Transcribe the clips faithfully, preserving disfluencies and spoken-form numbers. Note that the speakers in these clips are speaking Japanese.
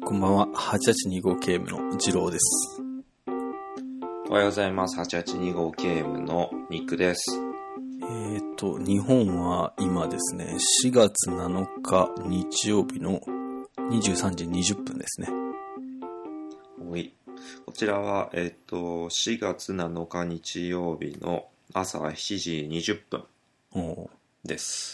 こんばんは。はちはちにごケーエム の次郎です。 おはようございます。はちはちにごケーエム のニックです。 えっと、日本は今ですね、しがつなのか日曜日のにじゅうさんじにじゅっぷんですね。 はい。こちらは、えっと、しがつなのか日曜日の朝しちじにじゅっぷんです。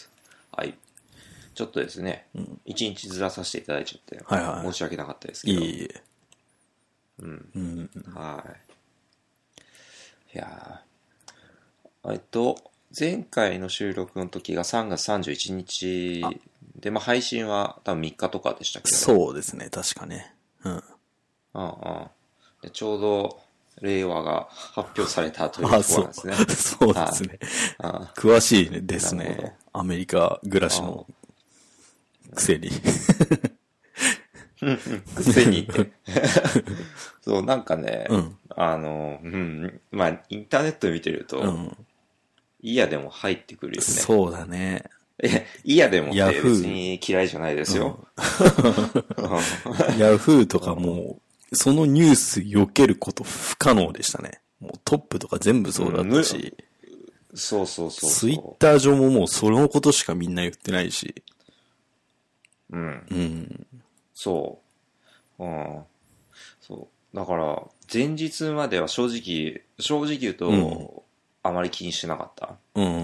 はい。ちょっとですね、いち、うん、にちずらさせていただいちゃって、はいはい、申し訳なかったですけど。 いえいえ。 うん。うん、はい。いやー、えっと、前回の収録の時がさんがつさんじゅういちにちで、まあ配信は多分みっかとかでしたけど。 そうですね、確かね。うん。うんうん。でちょうど、令和が発表されたというところなんですね。 あ、そう。そうですね。ああ詳しいですね。アメリカ暮らしのくせに。 くせにって。そう、なんかね、うん、あの、うん、まあ、インターネット見てると、うん、いやでも入ってくるよね。 そうだね。 え、いやでもって別に嫌いじゃないですよ。 ヤフーとかもう、そのニュース避けること不可能でしたね。もうトップとか全部そうだったし。 うん、そうそうそうそう。 ツイッター上ももうそのことしかみんな言ってないし。 うん。うん。そう。うん。そう。だから、前日までは正直、正直言うと、うん、あまり気にしてなかった。 うんうん。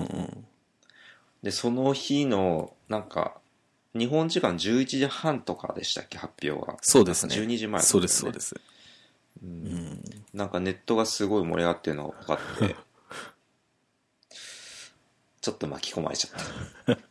で、その日の、なんか、日本時間じゅういちじはんとかでしたっけ、発表が。 そうですね。 じゅうにじまえ、ね、 そうです、そうです。 うん。うん、なんかネットがすごい盛り上がってるのが分かって、ちょっと巻き込まれちゃった。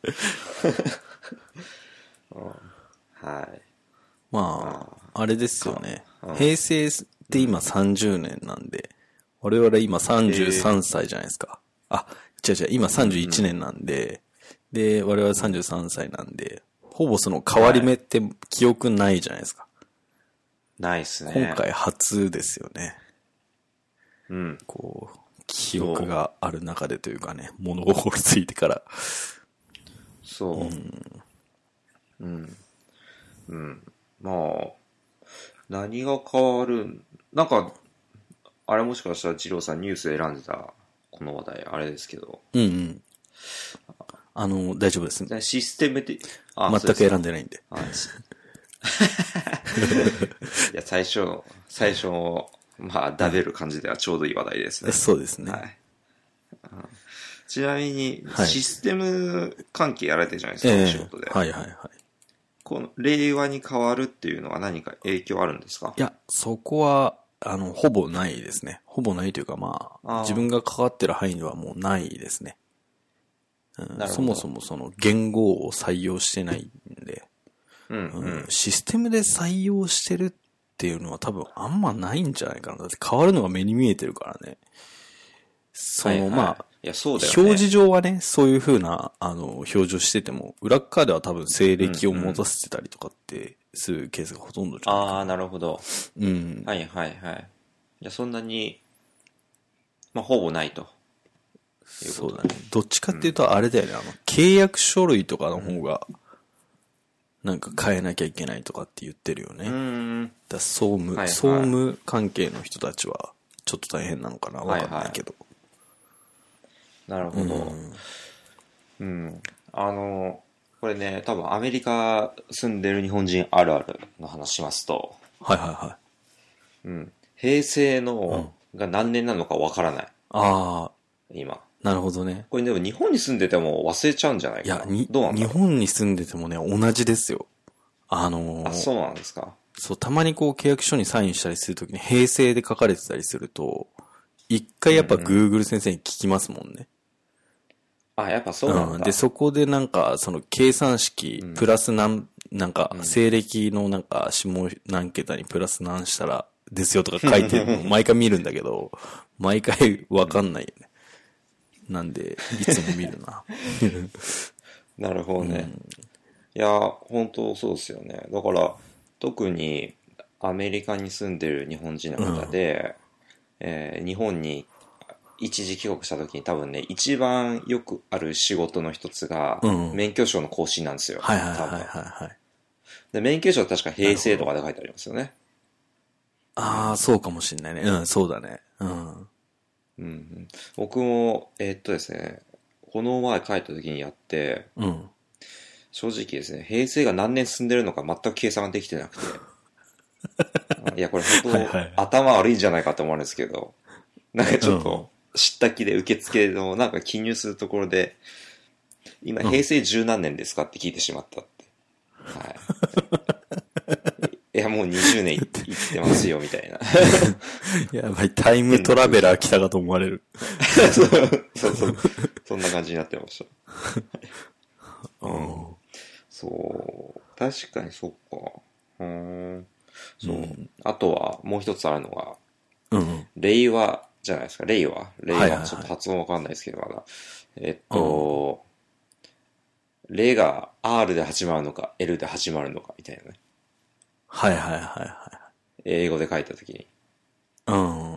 うん、はい。 まあ、あれですよね。うん、平成って今さんじゅうねんなんで、我々今さんじゅうさんさいじゃないですか。あ、違う違う、今さんじゅういちねんなんで、うん、で、我々さんじゅうさんさいなんで、ほぼその変わり目って記憶ないじゃないですか。 ないっすね。 今回初ですよね。 うん。 こう、記憶がある中でというかね、物心ついてから。 そう。うん。うん。うん。まあ、何が変わるん、なんか、あれもしかしたら二郎さんニュースで選んでたこの話題、あれですけど。 うんうん。あの、大丈夫ですね。 システムで、 あ、全く選んでないんで。 あいや、最初、最初、まあ、だべる感じではちょうどいい話題ですね。 うん、そうですね。 はい。ちなみに、システム関係やられてるじゃないですか、はい、お仕事で。 はいはいはい。 この、令和に変わるっていうのは何か影響あるんですか？ いや、そこは、あの、ほぼないですね。ほぼないというか、まあ、あ自分が関わってる範囲ではもうないですね。うん、そもそもその言語を採用してないんで、 うんうんうん、 システムで採用してるっていうのは多分あんまないんじゃないかな。だって変わるのが目に見えてるからね。その、はいはい、まあ、 いやそうだよね、 表示上はね、そういう風な、あの、表示をしてても、裏側では多分西暦を持たせてたりとかってするケースがほとんどじゃないかな。 ああ、なるほど。 うん。 はいはいはい。いや、そんなに、まあ、ほぼないと。 そうだね。どっちかっていうと、あれだよね、うん、あの、契約書類とかの方が、なんか変えなきゃいけないとかって言ってるよね。 うん。 だ総務、はいはい、総務関係の人たちは、ちょっと大変なのかな、わかんないけど。 はいはい、なるほど。うん。うん。あの、これね、多分アメリカ住んでる日本人あるあるの話しますと。 はいはいはい。 うん。平成の、が何年なのかわからない。 ああ。 今。 なるほどね。 これでも日本に住んでても忘れちゃうんじゃないかな。いや、にどうなんだろう。 日本に住んでてもね、同じですよ。あのー、 あ、そうなんですか。 そう、たまにこう契約書にサインしたりするときに平成で書かれてたりすると、一回やっぱ Google 先生に聞きますもんね。 うんうん、あ、やっぱそうなんだ。 うん。で、そこでなんか、その計算式、プラス何、なんか、西暦のなんか、下何桁にプラス何したらですよとか書いてるの毎回見るんだけど、毎回わかんないよね。なんで、いつも見るな。 なるほどね。うん、いや、本当そうですよね。だから、特にアメリカに住んでる日本人の方で、うん、えー、日本に一時帰国した時に多分ね、一番よくある仕事の一つが、免許証の更新なんですよ。 はいはいはいはい、はい。 で、免許証は確か平成とかで書いてありますよね。 ああ、そうかもしんないね。うん、そうだね。うん。 うんうん、僕も、えー、っとですね、この前帰った時にやって、 うん。 正直ですね、平成が何年進んでるのか全く計算ができてなくて。いや、これ本当、 はいはいはい、 頭悪いんじゃないかと思うんですけど、なんかちょっと、知った気で受付のなんか記入するところで、今平成十何年ですかって聞いてしまったって。はい。いや、もうにじゅうねんいってますよ、みたいな。 やばい、タイムトラベラー来たかと思われる。 そうそうそう。そんな感じになってました。うん、そう。確かにそっか。うん。そう、うん。あとは、もう一つあるのが、 うん、 令和じゃないですか。令和。令和。ちょっと発音わかんないですけど、まだ。えっと、うん、令が R で始まるのか、L で始まるのか、みたいなね。 はいはいはいはい。 英語で書いたときに。 うん。うん。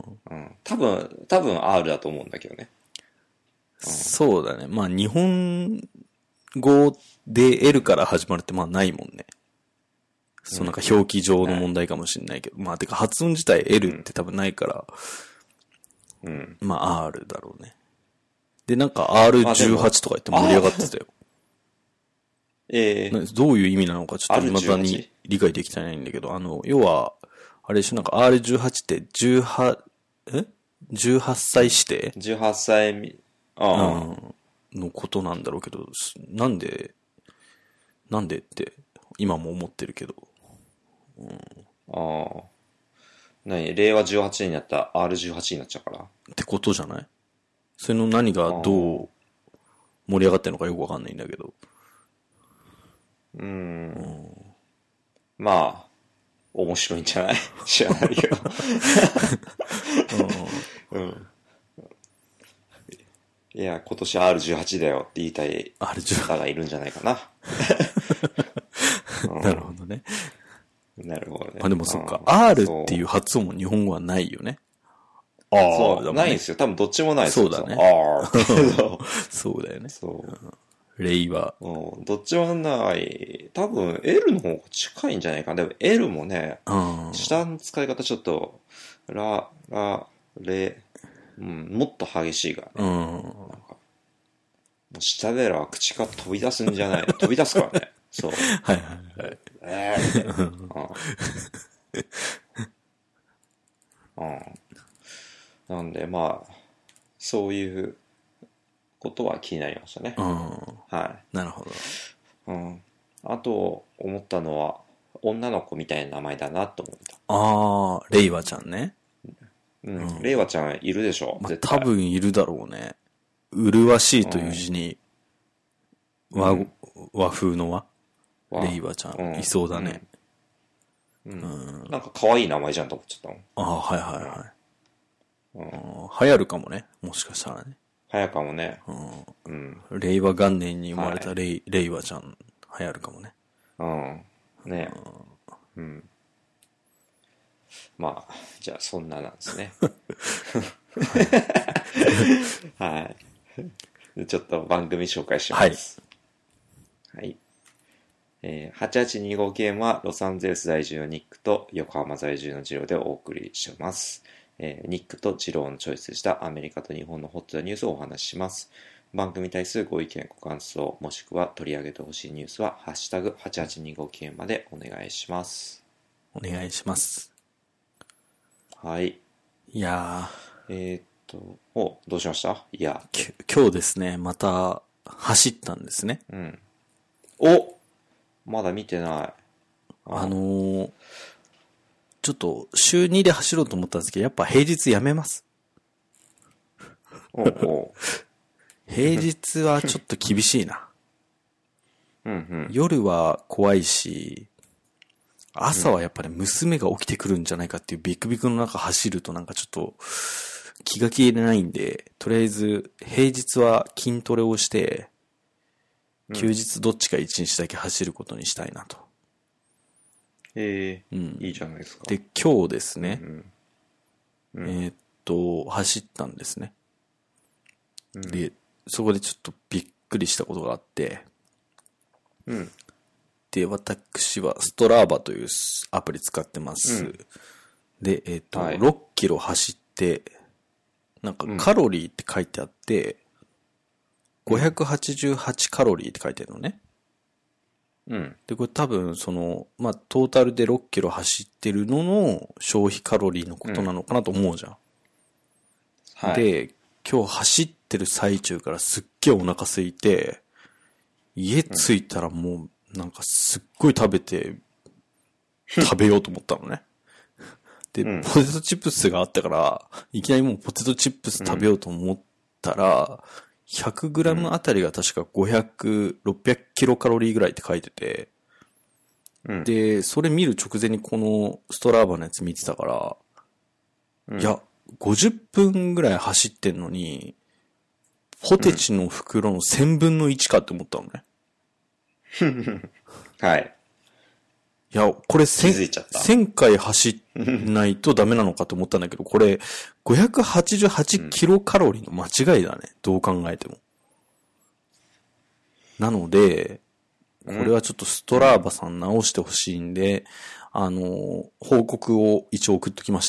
多分、多分 R だと思うんだけどね。 うん、そうだね。まあ日本語で L から始まるってまあないもんね。そうなんか表記上の問題かもしれないけど。うん、まあてか発音自体 L って多分ないから。うん。まあ R だろうね。でなんか アールじゅうはち とか言って盛り上がってたよ。ええー。どういう意味なのかちょっと未だに理解できてないんだけど、あの、要は、あれでしょ、なんか アールじゅうはち ってじゅうはち、え ?じゅうはっ 歳指定 ? じゅうはっ 歳、ああ、 うん、のことなんだろうけど、なんで、なんでって今も思ってるけど。うん、 ああ。何令和じゅうはちねんになったら アールじゅうはち になっちゃうからってことじゃない？それの何がどう盛り上がってるのかよくわかんないんだけど。 うーん。うん、まあ、面白いんじゃない？知らないけど。うん。いや、今年 アールじゅうはち だよって言いたい方がいるんじゃないかな。 うん、なるほどね。 なるほどね。 まあでもそっか、R っていう発音も日本語はないよね。 ああ、そう、ね、ないんですよ。多分どっちもないですよ。 そうだね。 ああ。 そうだよね。 そう。 令和。 うん。どっちもない。多分 L の方が近いんじゃないかな。でも L もね、うん、下の使い方ちょっと、ラ、ラ、レ、うん、もっと激しいからね。うん。なんかもう下べら口から飛び出すんじゃない飛び出すからね。そう。はいはいはい。えー、みたいな。うん。うん。なんでまあ、そういうことは気になりましたね。うん。 はい。なるほど。 うん。あと、思ったのは、女の子みたいな名前だなと思った。 ああ、レイワちゃんね。 うん。うん、レイワちゃんいるでしょ、 まあ、多分いるだろうね。麗しいという字に、うん、和、和風の和レイワちゃん、うん、いそうだね。 うん。うん、なんか可愛い名前じゃんと思っちゃったもん。 ああ、はいはいはい。うん、流行るかもね。もしかしたらね。 流行るかもね。 うん。うん、令和元年に生まれたレイ、はい、レイワちゃん、流行るかもね。 うん。ね。うん。うん、まあ、じゃあそんななんですね。はい。ちょっと番組紹介します。はい。はい、えー、はちはちにごゲームはロサンゼルス在住のニックと横浜在住のジローでお送りします。えー、ニックとジローのチョイスしたアメリカと日本のホットなニュースをお話しします。番組に対するご意見ご感想もしくは取り上げてほしいニュースはハッシュタグはちはちにごゲームまでお願いします。 お願いします。 はい。 いやー。えー、っと、お、どうしました？いや。 今日ですね、また走ったんですね。 うん。お！まだ見てない。あ, あのー、ちょっと週にで走ろうと思ったんですけど、やっぱ平日やめます。 おお平日はちょっと厳しいな。 うんうん、 夜は怖いし、朝はやっぱり娘が起きてくるんじゃないかっていうビクビクの中走るとなんかちょっと気が気入れないんで、とりあえず平日は筋トレをして、休日どっちか一日だけ走ることにしたいなと。 ええー、うん、いいじゃないですか。 で、今日ですね、うんうん、えー、っと、走ったんですね、うん。で、そこでちょっとびっくりしたことがあって、うん、って、私はストラーバというアプリ使ってます。うん、で、えっ、ー、と、はい、ろっキロ走って、なんかカロリーって書いてあって、うん、ごひゃくはちじゅうはちカロリーって書いてあるのね。 うん。 で、これ多分、その、まあ、トータルでろっキロ走ってるのの消費カロリーのことなのかなと思うじゃん。うん、はい。で、今日走ってる最中からすっげえお腹空いて、家着いたらもう、なんかすっごい食べて、食べようと思ったのね。で、うん、ポテトチップスがあったから、いきなりもうポテトチップス食べようと思ったら、ひゃくグラム あたりが確かごひゃく、ろっぴゃくキロカロリーぐらいって書いてて、うん、で、それ見る直前にこのストラーバのやつ見てたから、うん、いや、ごじゅっぷんぐらい走ってんのに、ポテチの袋のせんぶんのいちかって思ったのね。 うん、はい。 いや、これせんかい走んないとダメなのかと思ったんだけど、これごひゃくはちじゅうはちキロカロリーの間違いだね。どう考えても。なので、これはちょっとストラーバさん直してほしいんで、あの、報告を一応送っときました。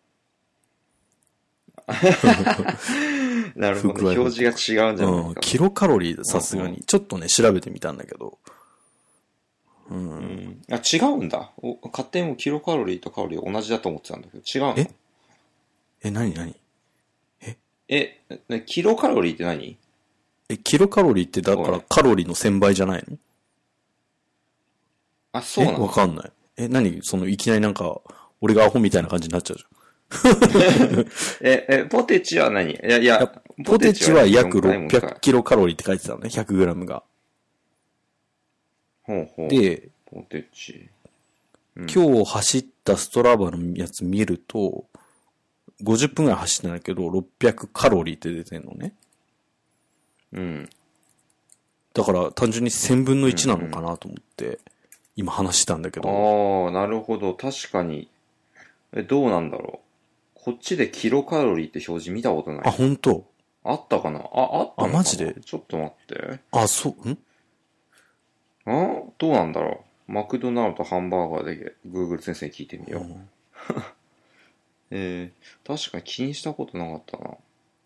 なるほど。表示が違うんじゃないか、うん。 キロカロリーさすがに。ちょっとね、調べてみたんだけど。 うん。うん、あ、違うんだ。お勝手にもキロカロリーとカロリー同じだと思ってたんだけど、違うの？ ええ、なになにええ、キロカロリーって何？ え、キロカロリーってだからカロリーのせんばいじゃないの？ あ、そうなの？ わかんない。え、何そのいきなりなんか、俺がアホみたいな感じになっちゃうじゃん。 え、え、ポテチは何？いや、いや、 ポテチは約ろっぴゃくキロカロリーって書いてたのね、ひゃくグラムが。 ほうほう。 で、 ポテチ、 うん。今日走ったストラバのやつ見ると、ごじゅっぷんぐらい走ってないけど、ろっぴゃくカロリーって出てんのね。 うん。 だから単純にせんぶんのいちなのかなと思って、今話したんだけど。 ああ、なるほど。確かに。え、どうなんだろう。こっちでキロカロリーって表示見たことない。 あ、本当？ あったかなあ、あったのかなあ、マジで？ ちょっと待って。 あ、そう、んあどうなんだろう。マクドナルドハンバーガーで Google 先生に聞いてみよう。うん、えー、確かに気にしたことなかったな。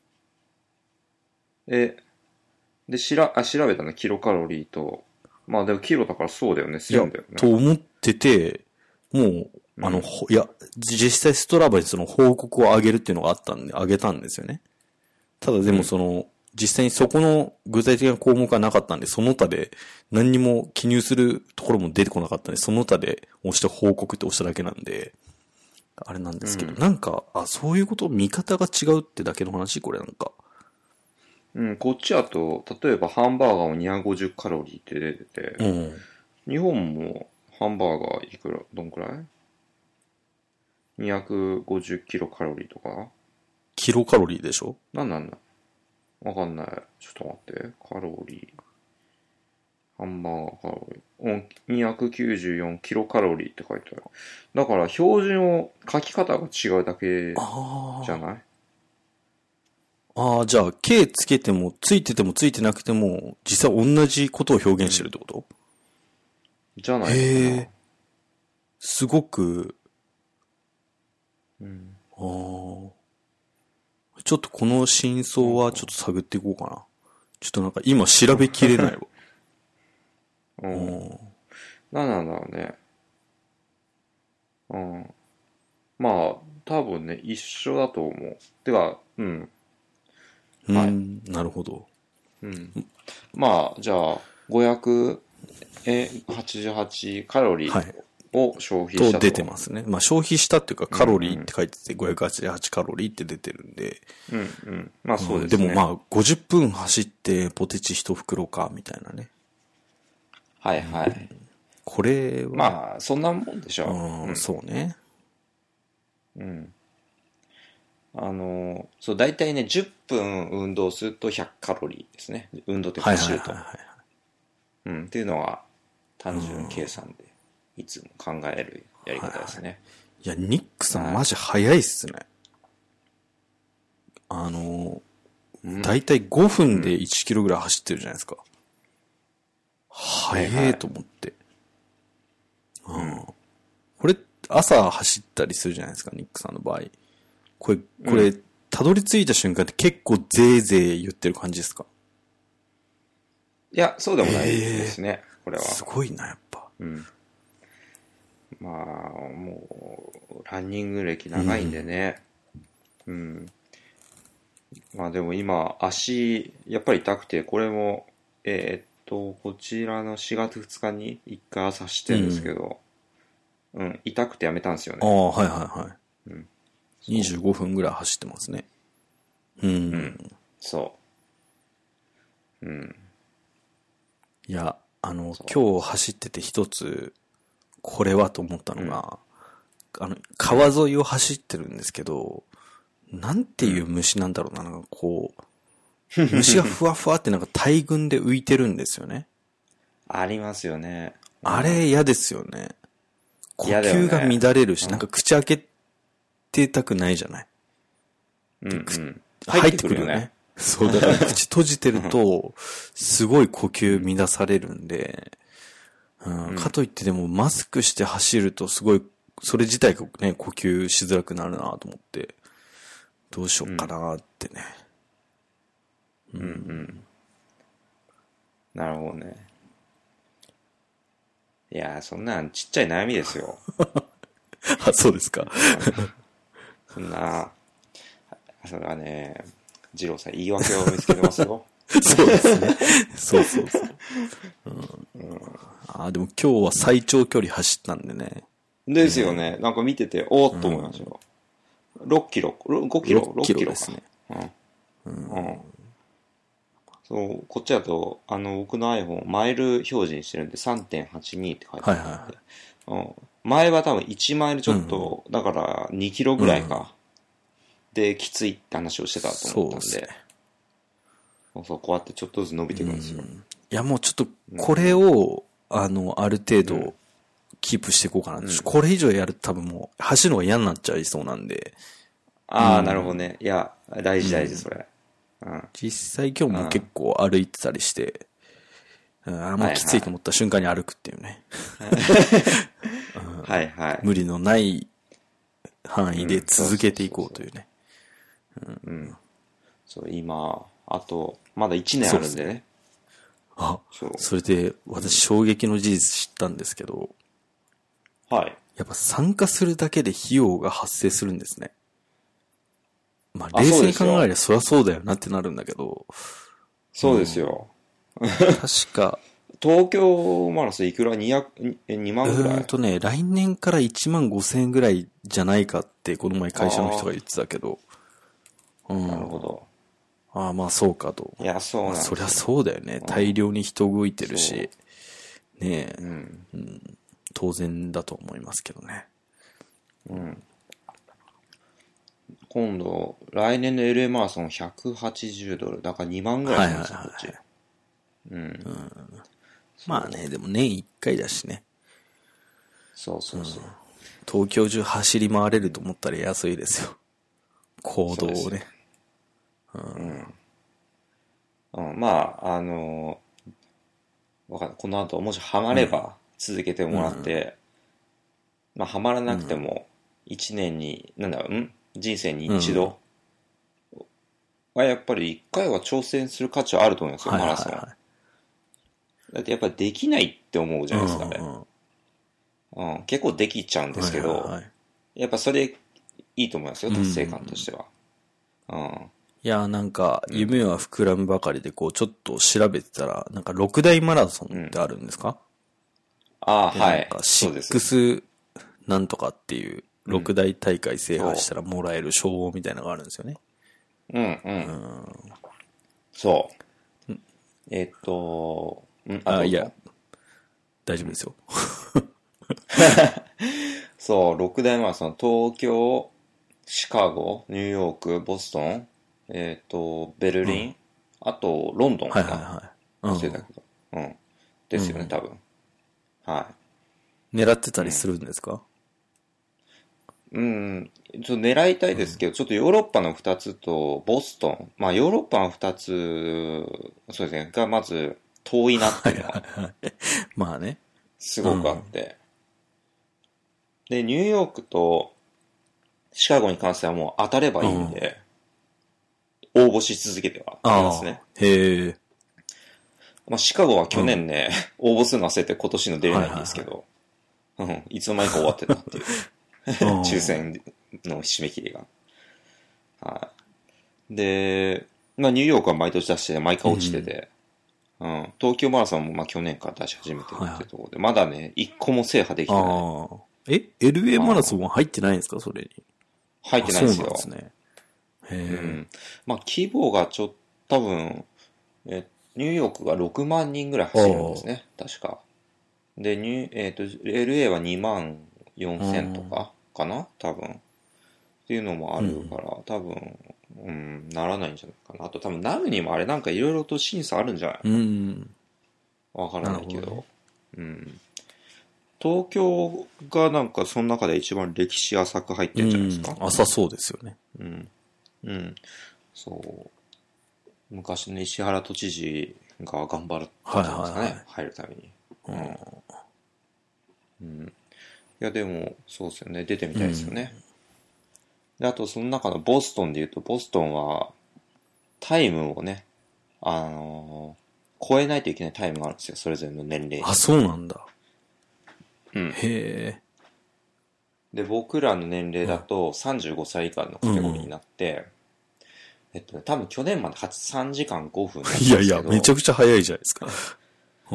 え、で、しら、あ、調べたね。キロカロリーと。まあでもキロだからそうだよね。せんだよね。 と思ってて、もう、あの、うん、いや、実際ストラバにその報告を上げるっていうのがあったんで、上げたんですよね。ただでもその、うん、実際にそこの具体的な項目がなかったんで、その他で何にも記入するところも出てこなかったんで、その他で押して報告って押しただけなんで、あれなんですけど、うん、なんか、あ、そういうこと、見方が違うってだけの話これなんか。 うん、こっちだと、例えばハンバーガーもにひゃくごじゅうカロリーって出てて、うん、日本もハンバーガーいくら、どんくらい ?にひゃくごじゅう キロカロリーとかキロカロリーでしょ？ なんなんだわかんない。ちょっと待って。カロリー。ハンバーガーカロリー。にひゃくきゅうじゅうよんキロカロリーって書いてある。だから標準を書き方が違うだけじゃない？ ああ、じゃあ、K つけても、ついててもついてなくても、実際同じことを表現してるってこと？ うん、じゃないかな。 へえ。すごく、 うん。 ああ。ちょっとこの真相はちょっと探っていこうかな。ちょっとなんか今調べきれないわ。 うん。何なんだろうね。うん。まあ、多分ね、一緒だと思う。てか、うん。 はい。なるほど。 うん。まあ、じゃあ、ごひゃくはちじゅうはちカロリーを消費したと、 と出てますね。まあ消費したっていうかカロリーって書いててごひゃくはちじゅうはちカロリーって出てるんで。 うんうん。まあそうですね。 うん、でもまあごじゅっぷん走ってポテチ一袋かみたいなね。 はいはい。うん、 これは。 まあそんなもんでしょう。 うん、そうね。 うん。あの、そう、大体ね、じゅっぷん運動するとひゃくカロリーですね。運動って走ると。はいはいはいはい。うん、っていうのが単純計算でいつも考えるやり方ですね。 はいはい、いや、ニックさんマジ早いっすね。あの、だいたいごふんでいちキロぐらい走ってるじゃないですか。うん、早えと思って。 これ、朝走ったりするじゃないですか、ニックさんの場合。これ、これ、うん、たどり着いた瞬間って結構ぜーぜー言ってる感じですか？ いや、そうでもないですね、えー、これは。 すごいな、やっぱ。 うん。まあ、もう、ランニング歴長いんでね。うん。うん、まあでも今、足、やっぱり痛くて、これも、えー、っと、こちらのしがつふつかに一回朝走ってるんですけど、うん、うん、痛くてやめたんですよね。 ああ、はいはいはい。うん、にじゅうごふんぐらい走ってますね。うん。うん、 そう。うん。 いや、あの、今日走ってて一つ、これはと思ったのが、うん、あの、川沿いを走ってるんですけど、なんていう虫なんだろうな、なんかこう、虫がふわふわってなんか大群で浮いてるんですよね。 ありますよね。 うん、あれ嫌ですよね。呼吸が乱れるし、ね、なんか口開けてたくないじゃない。 うん、うん。 入ってくるよね。そう、だから口閉じてると、すごい呼吸乱されるんで、うんうん、かといってでもマスクして走るとすごい、それ自体がね、呼吸しづらくなるなと思って、どうしようかなってね。 うん、うん、うん。なるほどね。いやー、そんなんちっちゃい悩みですよ。 あ、そうですか。 そんな、それはね、二郎さん言い訳を見つけてますよ。 そうですね。そうそうそう。うんうん、あ、でも今日は最長距離走ったんでね。 ですよね。なんか見てて、おーっと思いましたよ。うん、ろっキロ、ごキロ、ろっキロですね。 うん。うん。そう、こっちだと、あの、僕の iPhone、マイル表示にしてるんで さんてんはちに って書いてあるんで、はいはいはい、うん。前は多分いちマイルちょっと、うん、だからにキロぐらいか。うん、で、きついって話をしてたと思ったんで。そうですね。そう、こうやってちょっとずつ伸びていくんですよ。うん、 いや、もうちょっと、これを、うん、あの、ある程度、キープしていこうかな。うん、これ以上やると多分もう、走るのが嫌になっちゃいそうなんで。 ああ、うん、なるほどね。いや、大事大事、それ。 うん、実際今日も結構歩いてたりして、うん、あもうきついと思った瞬間に歩くっていうね。 はいはい。 無理のない範囲で続けていこうというね。 うん。そう、今、あと、まだいちねんあるんでね。であ、そ, それで私衝撃の事実知ったんですけど、 はい。 やっぱ参加するだけで費用が発生するんですね。まあ、冷静に考えればそりゃそうだよなってなるんだけど。 そうですよ。 うん、確か。 東京マラソンいくらにひゃく、にまんぐらい？ うんとね、来年からいちまんごせんえんぐらいじゃないかってこの前会社の人が言ってたけど。 うん、なるほど。 ああ、まあそうかと。 いや、そうなんですよ。まあ、そりゃそうだよね。大量に人動いてるし。ねえ、うんうん。当然だと思いますけどね。 うん。今度、来年の エルエー マラソンひゃくはちじゅうドル。だからにまんぐらいしますよ、こっち。うん。うん、 まあね、でも年いっかいだしね。 そうそうそう。うん、 東京中走り回れると思ったら安いですよ。行動をね。 うん。うん、まあ、あのー、わかんない。この後、もしハマれば続けてもらって、うん、まあ、ハマらなくても、いちねんに、なんだろう、ん人生に一度はやっぱり一回は挑戦する価値はあると思いますよ、マラソン。はいはいはい、だってやっぱりできないって思うじゃないですか、ね、うんうんうん、結構できちゃうんですけど、はいはいはい、やっぱそれいいと思いますよ、達成感としては。うんうん、 いや、なんか、夢は膨らむばかりで、こう、ちょっと調べてたら、なんか、六大マラソンってあるんですか？うん、 ああ、はい。 なんか、シックスなんとかっていう、六大大会制覇したらもらえる称号みたいなのがあるんですよね。 うんうん。うん、そう。えっと、 んあ、いや、大丈夫ですよ。 そう、六大マラソン、東京、シカゴ、ニューヨーク、ボストン、えっと、ベルリン、うん、あと、ロンドンかな。はいはいはい。忘れたけど。うん。ですよね、うん、多分。はい。 狙ってたりするんですか？ うん、ちょっと狙いたいですけど、うん、ちょっとヨーロッパの二つと、ボストン、まあヨーロッパの二つ、そうですね、がまず遠いなっていうのは、 まあね。 すごくあって、 で、ニューヨークとシカゴに関してはもう当たればいいんで、応募し続けてはありますね。 へえ。 まあ、シカゴは去年ね、うん、応募するの忘れて今年の出れないんですけど、はいはいはい、うん、いつの間にか終わってたっていう。抽選の締め切りが。はい。で、まあ、ニューヨークは毎年出して毎回落ちてて、うんうん、東京マラソンもまあ去年から出し始めてるっていうところで、はいはい、まだね、一個も制覇できてない。あえ エルエー マラソンは入ってないんですかそれに。 入ってないですよ。 そうなんですね。へえ、 うん。まあ、規模がちょっと、多分、え、ニューヨークがろくまんにんぐらい走るんですね。確か。で、ニュー、えっ、ー、と、エルエー はにまんよんせんとかかな多分。っていうのもあるから、うん、多分、うん、ならないんじゃないかな。あと多分、ナムにもあれなんかいろいろと審査あるんじゃないうん。 わからないけど。どね、うん。東京がなんかその中で一番歴史浅く入ってるんじゃないですか。 うん、浅そうですよね。 うん。うん。そう。昔の石原都知事が頑張ったんじゃないですかね。はいはいはい、入るために。うん。うん。いや、でも、そうですよね。出てみたいですよね。うん、で、あと、その中のボストンで言うと、ボストンは、タイムをね、あのー、超えないといけないタイムがあるんですよ。それぞれの年齢に。 あ、そうなんだ。 うん。 へえ。 で、僕らの年齢だとさんじゅうごさい以下のカテゴリーになって、うんうん、えっとね、多分去年までさんじかんごふんだったんですけど。 いやいや、めちゃくちゃ早いじゃないですか。 うん、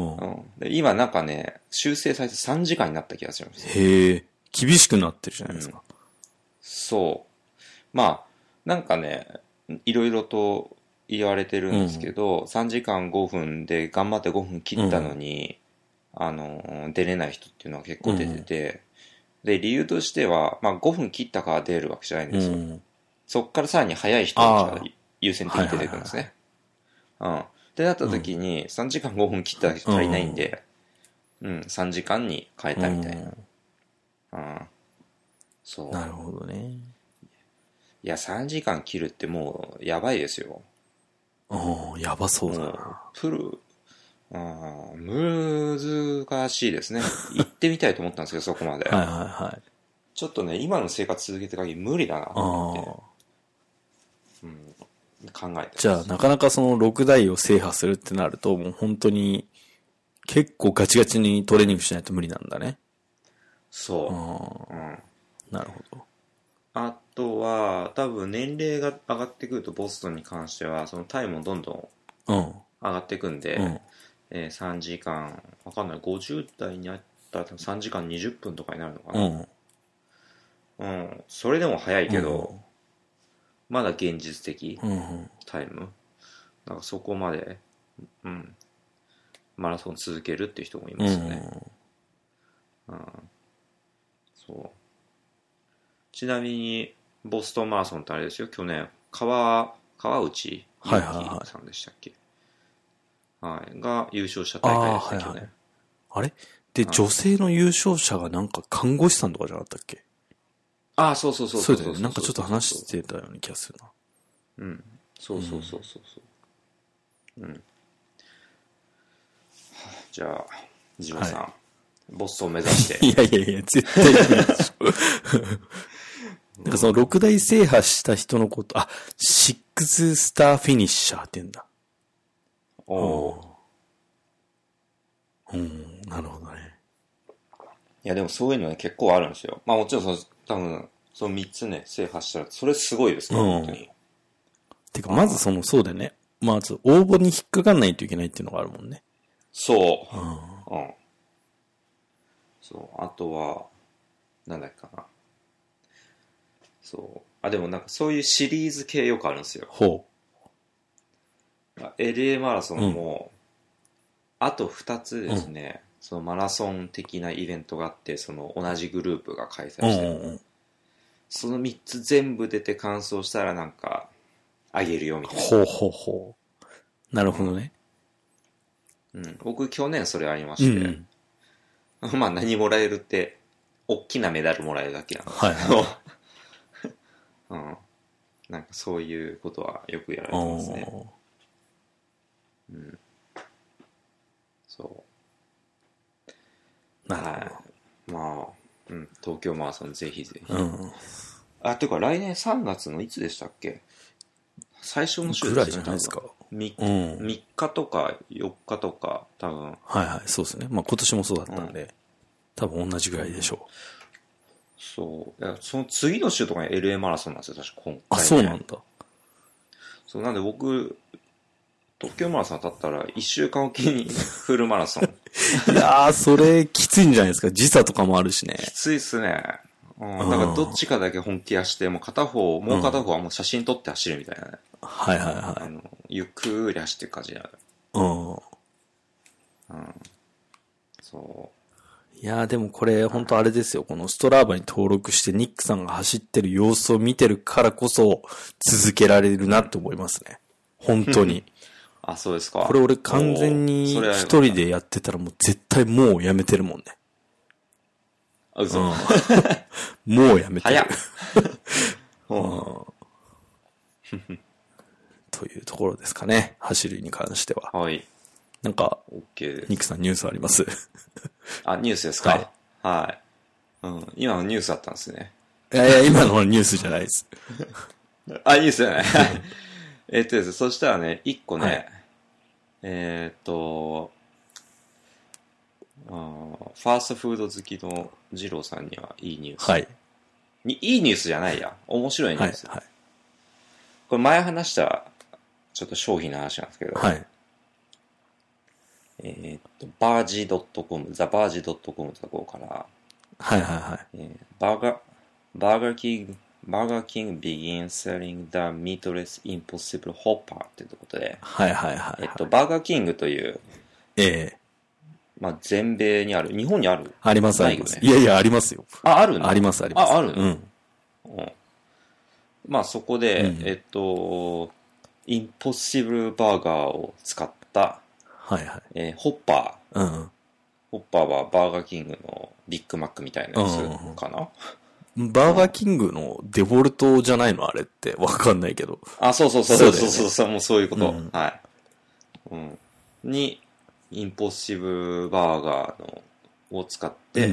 で今なんかね、修正されてさんじかんになった気がします。 へえ、厳しくなってるじゃないですか。うん、 そう。まあ、なんかね、いろいろと言われてるんですけど、うん、さんじかんごふんで頑張ってごふん切ったのに、うん、あの、出れない人っていうのは結構出てて、うん、で、理由としては、まあごふん切ったから出るわけじゃないんですよ。うん、そっからさらに早い人が優先的に出てくるんですね。うん。ってなった時に、さんじかんごふん切っただけ足りないんで、うん、うん、さんじかんに変えたみたいな。うん。そう。 なるほどね。 いや、さんじかん切るってもう、やばいですよ。 うん、やばそうだな。 プル、うん、難しいですね。行ってみたいと思ったんですけど、そこまで。 はいはいはい。 ちょっとね、今の生活続けてる限り無理だなと思って。うん。考えてじゃあ、なかなかそのろくだいを制覇するってなると、もう本当に、結構ガチガチにトレーニングしないと無理なんだね。 そう。うん。 なるほど。 あとは、多分年齢が上がってくると、ボストンに関しては、そのタイムもどんどん上がっていくんで、うんえー、さんじかん、わかんない、ごじゅう代にあったらさんじかんにじゅっぷんとかになるのかな。うん。うん。それでも早いけど、うん、まだ現実的、うん、タイム。なんかそこまで、うん、マラソン続けるっていう人もいますよね。うん、うん、そう。ちなみに、ボストンマラソンってあれですよ、去年、川、川内優輝さんでしたっけ、はいはいはい、が優勝した大会ですね、去年。はいはい、 あれで、女性の優勝者がなんか看護師さんとかじゃなかったっけ？ ああ、そうそうそうそうだよね。なんかちょっと話してたような気がするな。 うん。そうそうそうそうそう。うん。じゃあ、ジモさん、はい、ボストンを目指して。 いやいやいや、絶対無理でしょ。なんかそのろくだい制覇した人のこと、あ、シックススターフィニッシャーって言うんだ。おお。うん、なるほどね。 いやでもそういうのね結構あるんですよ。まあもちろんその多分そのみっつね制覇したらそれすごいですね、うん、本当に。 てかまずそのそうだよね。まず応募に引っかかんないといけないっていうのがあるもんね。 そう。うん。うん、そう。あとはなんだっけかな。そう。あでもなんかそういうシリーズ系よくあるんですよ。ほう。エルエー マラソンも、うん、あとふたつですね。うんそのマラソン的なイベントがあって、その同じグループが開催してる、うんうんうん、そのみっつ全部出て完走したらなんかあげるよみたいな。 ほうほうほう。なるほどね。 うん。僕去年それありまして、うん、まあ何もらえるって大きなメダルもらえるだけなんですけど、はいはいうん、なんかそういうことはよくやられてますね。うん。そう。 なるほど。 まあ、 うん、東京マラソンぜひぜひ。 うん。 あ、ていうか来年さんがつのいつでしたっけ？最初の週ぐらいじゃないですか。 みうん。 みっかとかよっかとか、多分。 はいはい、そうですね。まあ今年もそうだったんで、うん、多分同じぐらいでしょう。 そう。いや、その次の週とかに エルエー マラソンなんですよ、確か今回、ね。 あ、そうなんだ。 そう、なんで僕、東京マラソン当たったらいっしゅうかんおきにフルマラソン。 いやー、それきついんじゃないですか。時差とかもあるしね。 きついっすね。うん。だからどっちかだけ本気出して、もう片方、もう片方はもう写真撮って走るみたいなね。 うん、はいはいはい。 あの、ゆっくり走ってる感じになる。 うん。うん。 そう。 いやーでもこれ本当あれですよ。このストラーバに登録してニックさんが走ってる様子を見てるからこそ続けられるなって思いますね。本当に。 あ、そうですか。 これ俺完全に一人でやってたらもう絶対もうやめてるもんね。 あ、嘘。うん、 もうやめてる。 早っ。 うん、というところですかね。走りに関しては。 はい。 なんか、 OK、 ニックさんニュースあります？ あ、ニュースですか？はい。はい。うん。今のニュースだったんですね。 いやいや、今のはニュースじゃないです。 あ、ニュースじゃない。えっとですね、そしたらね、一個ね、はい、えー、っと、あファーストフード好きの二郎さんにはいいニュース。はい。にいいニュースじゃないや。面白いニュース。はい。はい、これ前話したちょっと商品の話なんですけど、はい。えー、っと、バージ .com、ザバージ .com のところから、 はいはいはい。 えー、バーガー、バーガーキング、バーガーキング begins selling the meatless impossible hopper っていうことで、 はいはいはい、はい。 えっと、バーガーキングという、ええー、まあ、全米にある、日本にある？ ありますあります。いやいや、ありますよ。 あ、あるの？ ありますあります。 あ、あるの？ うん。 うん。まあ、そこで、うん、えっと、インポッシブルバーガーを使った、 はいはい。 えー、ホッパー。うん。 ホッパーはバーガーキングのビッグマックみたいなやつかな、 うんうん、バーガーキングのデフォルトじゃないのあれって。わかんないけど。 あ、そうそうそうそうそうそう、そう、ね、もうそういうこと。うん、はい。うん。に、インポッシブルバーガーのを使って、うん、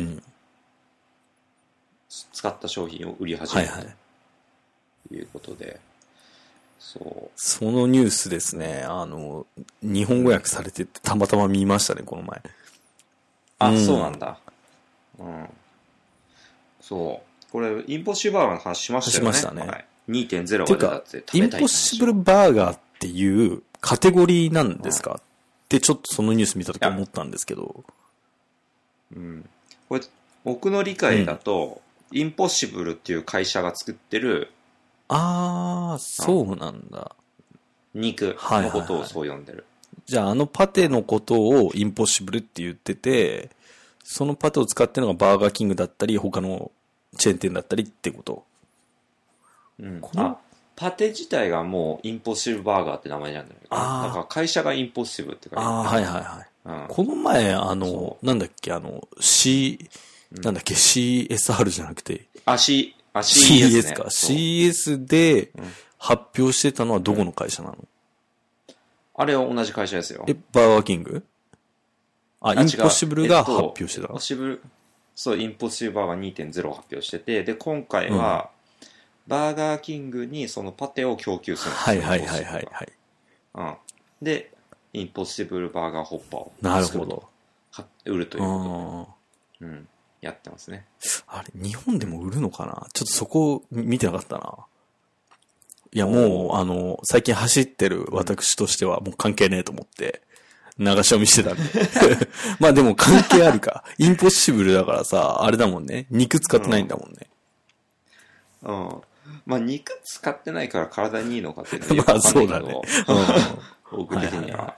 使った商品を売り始めた、はいはい、ということで、そう。 そのニュースですね、あの、日本語訳されててたまたま見ましたね、この前。 あ、うん、そうなんだ。うん。そう。これ、インポッシブルバーガーの話しましたよね。 しましたね。はい、 にてんゼロ が出たって食べたい。 インポッシブルバーガーっていうカテゴリーなんですか、うん、ってちょっとそのニュース見たとき思ったんですけど。 うん。これ、僕の理解だと、うん、インポッシブルっていう会社が作ってる、 あー、そうなんだ。 肉のことをそう呼んでる。はいはいはい、 じゃあ、あのパテのことをインポッシブルって言ってて、そのパテを使ってるのがバーガーキングだったり、他のチェーン店だったりってこと。 うん。このあ、パテ自体がもうインポッシブルバーガーって名前なんだけど、なんか会社がインポッシブルって書いてある。 ああ、はいはいはい。うん、この前、あの、なんだっけ、あの、C、なんだっけ、シーエスアール じゃなくて。 あ、C、あ、シーエス、ね、 シーエス か。シーエス で発表してたのはどこの会社なの？うん、 あれは同じ会社ですよ。 え、バーガーキング？あ、インポッシブルが発表してた、えっと、インポッシブル、 そう、インポッシブルバーガー にてんゼロ を発表してて、で、今回は、うん、バーガーキングにそのパテを供給するんですよ。 はいはいはいはいはい。 うん。で、インポッシブルバーガーホッパーをなるほど。 売るということで、うん、やってますね。 あれ、日本でも売るのかな？ちょっとそこ見てなかったな。いや、もう、あの、最近走ってる私としてはもう関係ねえと思って、流し読みしてたんで。まあでも関係あるか。インポッシブルだからさ、あれだもんね。肉使ってないんだもんね。 うん。うん、まあ肉使ってないから体にいいのかっていうのはよくまあわかんないけど。 そうだね。 うん、僕的には。はいはいはい、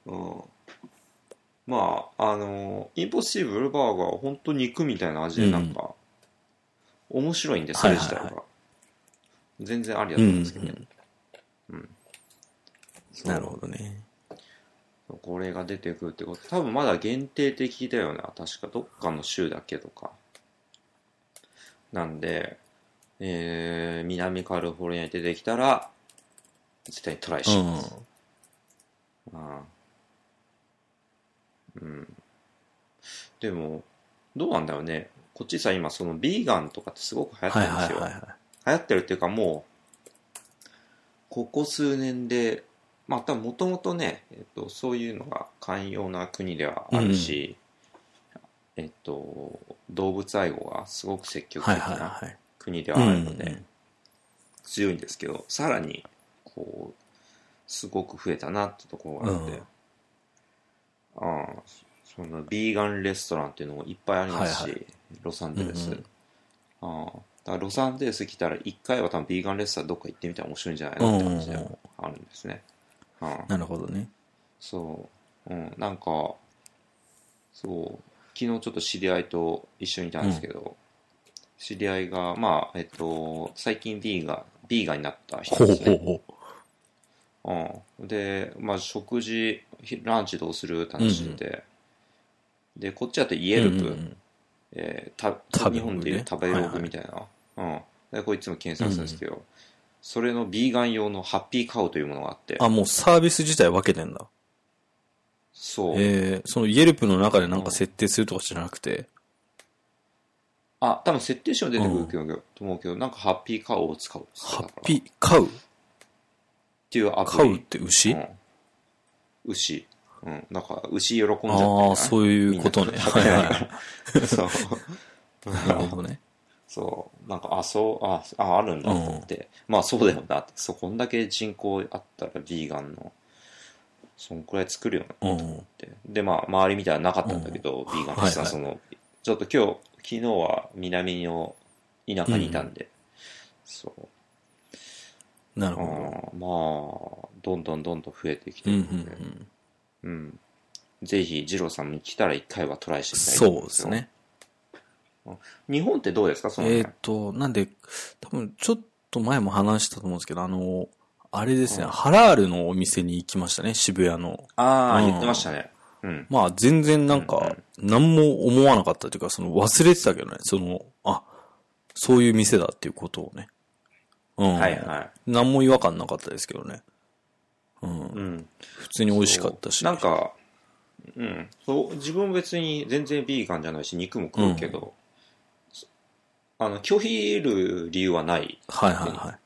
うん、まあ、あの、インポッシブルバーガーは本当肉みたいな味でなんか、面白いんで、それ自体が。はいはいはい、全然ありだと思うんですけどね。うん、うん。 なるほどね。 これが出てくるってこと、多分まだ限定的だよな。確かどっかの州だけとか。なんで、えー、南カリフォルニアに出てきたら、絶対にトライします。うん。ああうん。でも、どうなんだろうね。 こっちさ、今そのビーガンとかってすごく流行ってるんですよ。 はいはいはいはい、 流行ってるっていうかもう、ここ数年で、まあ多分もともとね、えっと、そういうのが寛容な国ではあるし、うん、えっと、動物愛護がすごく積極的な国ではあるので、強いんですけど、さらに、こう、すごく増えたなってところがあって、うん、ああ、そのビーガンレストランっていうのもいっぱいありますし、はいはい、ロサンゼルス。うんうん、ああ、だからロサンゼルス来たら一回は多分ビーガンレストランどっか行ってみたら面白いんじゃないのって感じであるんですね。ああ、 なるほどね。 そう。うん、なんか、そう、昨日ちょっと知り合いと一緒にいたんですけど、うん、知り合いが、まあ、えっと、最近ビーガン、ビーガンになった人ですね。ほうほうほう。うん、で、まあ、食事、ランチどうするって話してて、うんうん、で、こっちだとイエルプ、うんうん、えー、た日本でいう食べログみたいな、はいはい、うん、でこれいつも検索するんですけど、うん、それのビーガン用のハッピーカウというものがあって。 あ、もうサービス自体分けてんだ。 そう。 えー、そのイエルプの中でなんか設定するとかじゃなくて、うん、 あ、多分設定書出てくるけど、うん、と思うけど、なんかハッピーカウを使う。 ハッピーカウっていうアプリ。 カウって牛、うん、 牛。うん。なんか、牛喜んじゃって、ああ、そういうことね。はいはい。そう。なるほどね。 そう。なんか、あ、そう、あ、あ、あるんだと思って。うん、まあ、そうだよなって。そう、こんだけ人口あったら、ビーガンの、そんくらい作るよなと思って。うん、で、まあ、周り見たらなかったんだけど、うん、ビーガンの人は、その、はいはい、ちょっと今日、昨日は南の田舎にいたんで、うん、そう。 なるほど。まあ、どんどんどんどん増えてきてるので、うん、うんうん、ぜひ、ジローさんに来たら一回はトライしてみたいと思いますよ。そうですね。日本ってどうですかその、ね、 えっ、ー、と、なんで、多分ちょっと前も話したと思うんですけど、あの、あれですね、うん、ハラールのお店に行きましたね、渋谷の。 ああ、うん、言ってましたね。うん、 まあ、全然なんか、何も思わなかったというか、その忘れてたけどね、その、あ、そういう店だっていうことをね。うん。はいはい。何も違和感なかったですけどね。うん。うん、普通に美味しかったし。 なんか、うん。そう、自分別に全然ビーガンじゃないし、肉も食うけど、うん、あの、拒否る理由はない。 はいはいはい。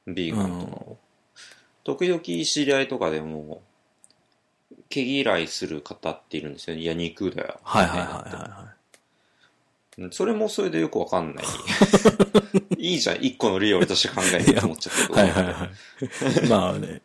ビーガンとの。うん、時々知り合いとかでも、毛嫌いする方っているんですよね。いや、肉だよ。 はいはいはいはい。 それもそれでよくわかんない。いいじゃん、一個の理由として考えると思っちゃったけど。はいはいはい。まあね。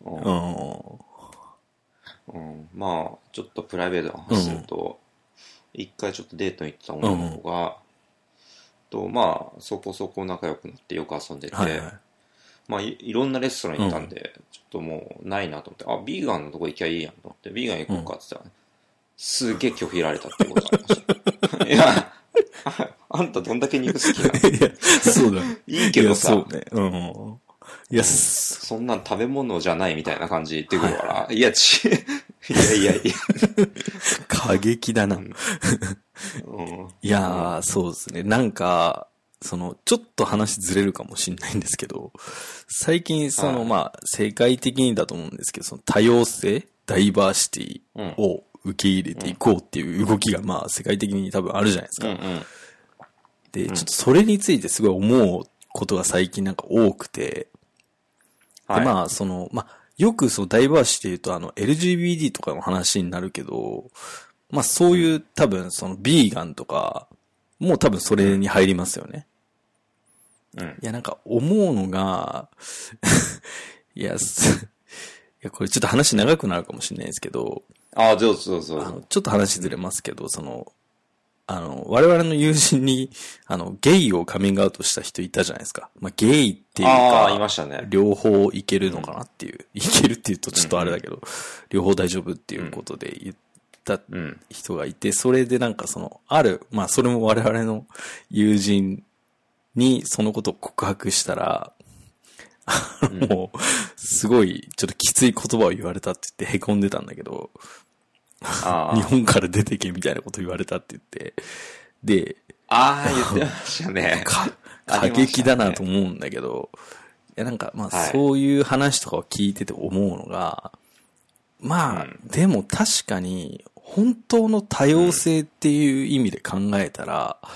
うん。うん。まあ、ちょっとプライベートな話すると、一、うん、回ちょっとデートに行った女の子が、うん、と、まあ、そこそこ仲良くなってよく遊んでて、はいはい、まあい、いろんなレストラン行ったんで、うん、ちょっともうないなと思って、あ、ビーガンのとこ行きゃいいやんと思って、ビーガン行こうかって言ったら、うん、すげえ拒否られたってことがありました。いや、あ, あんたどんだけ肉好きなの？いや、 そうだ。 いいけどさ。 いや、そうね。うん。いや、うん、 そんなん食べ物じゃないみたいな感じ言ってくるから、はい、いや、ち、いやいやいや。 過激だな。うん、いやー、うん、そうですね。なんか、その、ちょっと話ずれるかもしれないんですけど、最近、その、まあ、世界的にだと思うんですけど、その多様性、ダイバーシティを受け入れていこうっていう動きが、まあ、世界的に多分あるじゃないですか。うんうん、で、ちょっとそれについてすごい思うことが最近なんか多くて、で、はい、まあ、その、まあ、よくそのダイバーシティとあの、エルジービーティー とかの話になるけど、まあ、そういう多分その、ビーガンとか、もう多分それに入りますよね。うん。いや、なんか思うのが、いや、いや、これちょっと話長くなるかもしれないですけど、 ああ、どうぞどうぞ。 あの、ちょっと話ずれますけど、その、あの、我々の友人に、あの、ゲイをカミングアウトした人いたじゃないですか。まあ、ゲイっていうか、 ああ、いましたね。 両方いけるのかなっていう。うん、いけるって言うとちょっとあれだけど、うん、両方大丈夫っていうことで言った人がいて、それでなんかその、ある、まあ、それも我々の友人にそのことを告白したら、うん、もう、すごい、ちょっときつい言葉を言われたって言って凹んでたんだけど、あ日本から出てけみたいなこと言われたって言って、で、 ああ、言ってましたね。 過激だなと思うんだけど、いやなんかまあそういう話とかを聞いてて思うのが、まあ、うん、でも確かに本当の多様性っていう意味で考えたら、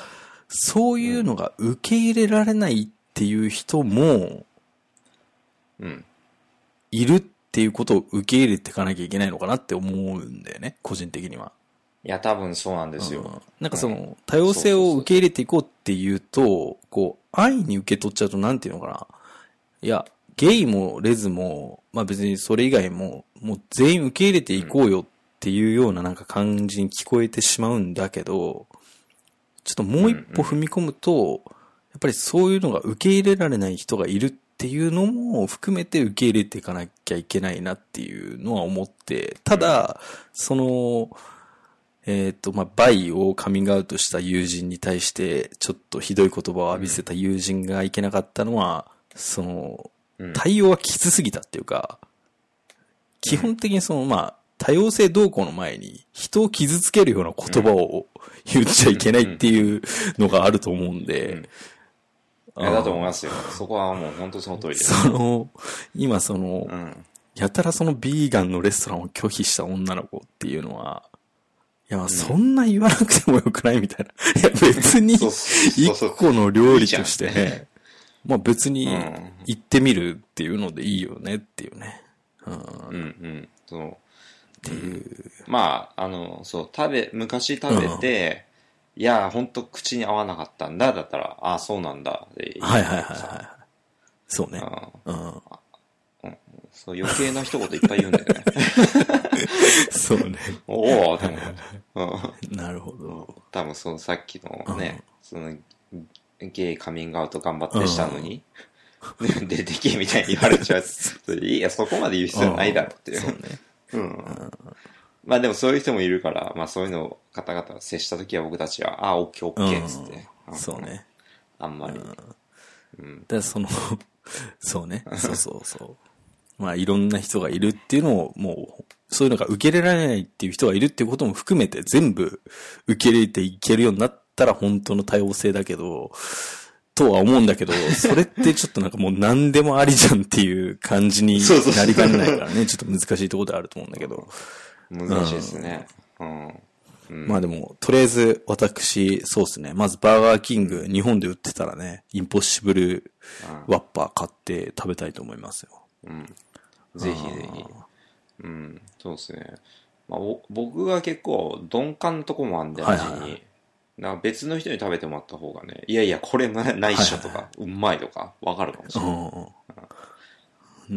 そういうのが受け入れられないっていう人も、 うん。 いるっていうことを受け入れていかなきゃいけないのかなって思うんだよね、個人的には。 いや、多分そうなんですよ。 うん、なんかその、多様性を受け入れていこうっていうと、こう、安易に受け取っちゃうとなんていうのかな。いや、ゲイもレズも、まあ別にそれ以外も、もう全員受け入れていこうよっていうようななんか感じに聞こえてしまうんだけど、ちょっともう一歩踏み込むと、やっぱりそういうのが受け入れられない人がいるっていうのも含めて受け入れていかなきゃいけないなっていうのは思って、ただ、その、えっと、まあ、バイをカミングアウトした友人に対して、ちょっとひどい言葉を浴びせた友人がいけなかったのは、その、対応はきつすぎたっていうか、基本的にその、まあ、多様性動向の前に、人を傷つけるような言葉を言っちゃいけないっていうのがあると思うんで、 いや、だと思いますよ。そこはもう本当その通りです。 その、今その、 うん、 やたらそのビーガンのレストランを拒否した女の子っていうのは、いや、そんな言わなくてもよくないみたいな。いや、別に、一個の料理としてね、まあ別に行ってみるっていうのでいいよねっていうね。 うん、うん、うん、そう。 っていう。 まあ、あの、そう、食べ、昔食べて、うん、いや、ほんと口に合わなかったんだ、だったら、ああ、そうなんだ、でいい。 はいはいはいはい。そうね。うん。うんそう、余計な一言いっぱい言うんだよね。 そうね。 おお、でも、 うん。なるほど。 多分そのさっきのね、うん、その、ゲイカミングアウト頑張ってしたのに、うん、出てけみたいに言われちゃう。いや、そこまで言う必要ないだろっていう。そうね。うん。うん、まあでもそういう人もいるから、まあそういうのを方々接したときは僕たちは、あ、オッケーオッケーっつって。 うん、そうね。 あんまり。 うん。だからその、そうね。そうそうそう。まあいろんな人がいるっていうのをもう、そういうのが受け入れられないっていう人がいるっていうことも含めて全部受け入れていけるようになったら本当の多様性だけど、とは思うんだけど、それってちょっとなんかもう何でもありじゃんっていう感じになりかねないからね、ちょっと難しいところであると思うんだけど。 難しいですね。うんうん、まあでも、とりあえず私、そうですね。まずバーガーキング、日本で売ってたらね、インポッシブルワッパー買って食べたいと思いますよ。 うん。ぜひぜひ。うん、そうですね。まあ、僕が結構鈍感なとこもあるんで、味に。はいはいはい、なんか別の人に食べてもらった方がね、いやいや、これないっしょとか、はいはいはい、うまいとか、わかるかもしれない。うん。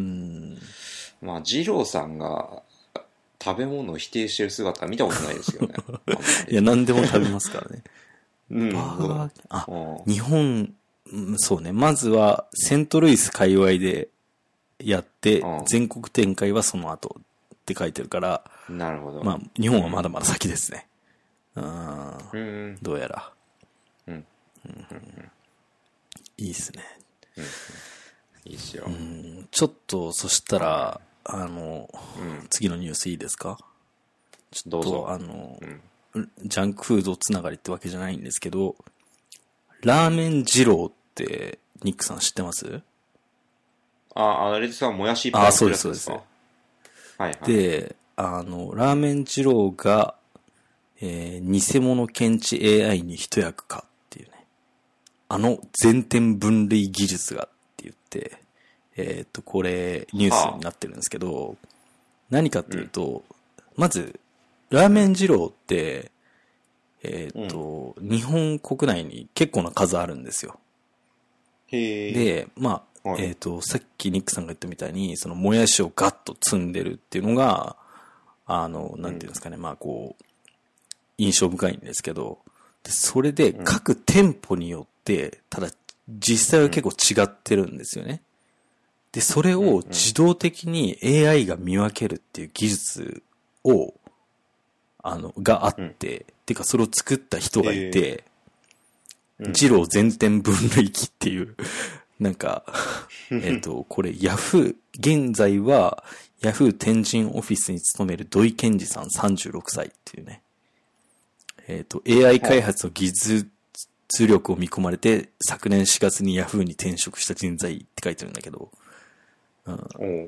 まあ、二郎さんが食べ物を否定してる姿見たことないですよね。 いや、何でも食べますからね。うん。バーガー、あ、日本、そうね。まずは、セントルイス界隈でやって、全国展開はその後って書いてるから、 なるほど。 まあ、日本はまだまだ先ですね。うん。うん、どうやら。うん。うんうん、いいっすね。 うん、いいっすよ。 うん。ちょっと、そしたら、あの、うん、次のニュースいいですか？ちょっと、あの、うん、ジャンクフードつながりってわけじゃないんですけど、ラーメン二郎ってニックさん知ってます？ あ、あれですか、もやしいっぱい入ってるやつですか？あ、そうです、そうです。はいはい。で、あの、ラーメン二郎が、えー、偽物検知 エーアイ に一役かっていうね。あの全点分類技術がって言って、えっと、これ、ニュースになってるんですけど、何かっていうと、うん、まず、ラーメン二郎って、えっと、うん、日本国内に結構な数あるんですよ。 へー。 で、まあ、はい、えっと、さっきニックさんが言ったみたいに、その、もやしをガッと積んでるっていうのが、あの、なんていうんですかね、うん、まあ、こう、印象深いんですけど、でそれで各店舗によって、ただ実際は結構違ってるんですよね。で、それを自動的に エーアイ が見分けるっていう技術を、あの、があって、うん、てかそれを作った人がいて、えー、二郎全店分類器っていう、なんか、えっと、これヤフー、現在はヤフー天神オフィスに勤める土井健二さんさんじゅうろくさいっていうね、えっと、エーアイ 開発の技術力を見込まれて、昨年しがつにヤフーに転職した人材って書いてるんだけど、うん、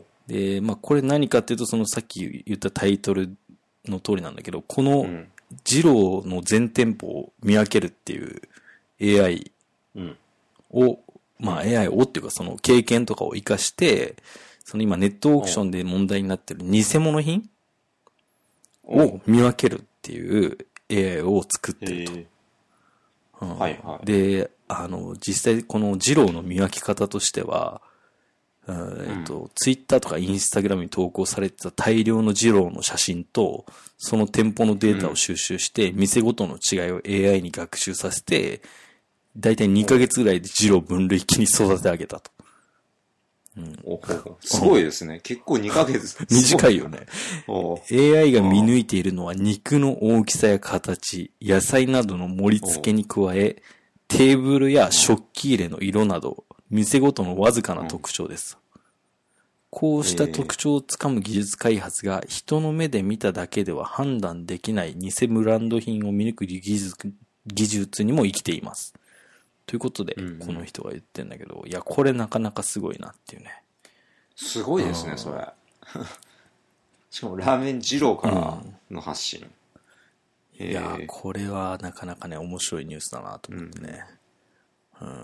で、まあ、これ何かっていうと、そのさっき言ったタイトルの通りなんだけど、この二郎の全店舗を見分けるっていうエーアイ を、うん、まあ エーアイ をっていうかその経験とかを活かして、その今ネットオークションで問題になってる偽物品を見分けるっていう エーアイ を作ってると。うん、はいはい。で、あの、実際このジローの見分け方としては、えっと、うん、ツイッターとかインスタグラムに投稿されてた大量のジローの写真と、その店舗のデータを収集して、うん、店ごとの違いを エーアイ に学習させて、だいたいにかげつぐらいでジロー分類器に育て上げたと。 うん、おすごいですね。結構にかげつ。 短いよね。エーアイ が見抜いているのは肉の大きさや形、野菜などの盛り付けに加え、テーブルや食器入れの色など、店ごとのわずかな特徴です。こうした特徴をつかむ技術開発が人の目で見ただけでは判断できない偽ブランド品を見抜く技術、技術にも生きています。ということで、うんうん、この人が言ってんだけど、いや、これなかなかすごいなっていうね。 すごいですね、それ。しかもラーメン二郎からの発信。 うん、いや、これはなかなかね、面白いニュースだなと思ってね。うんうんうん、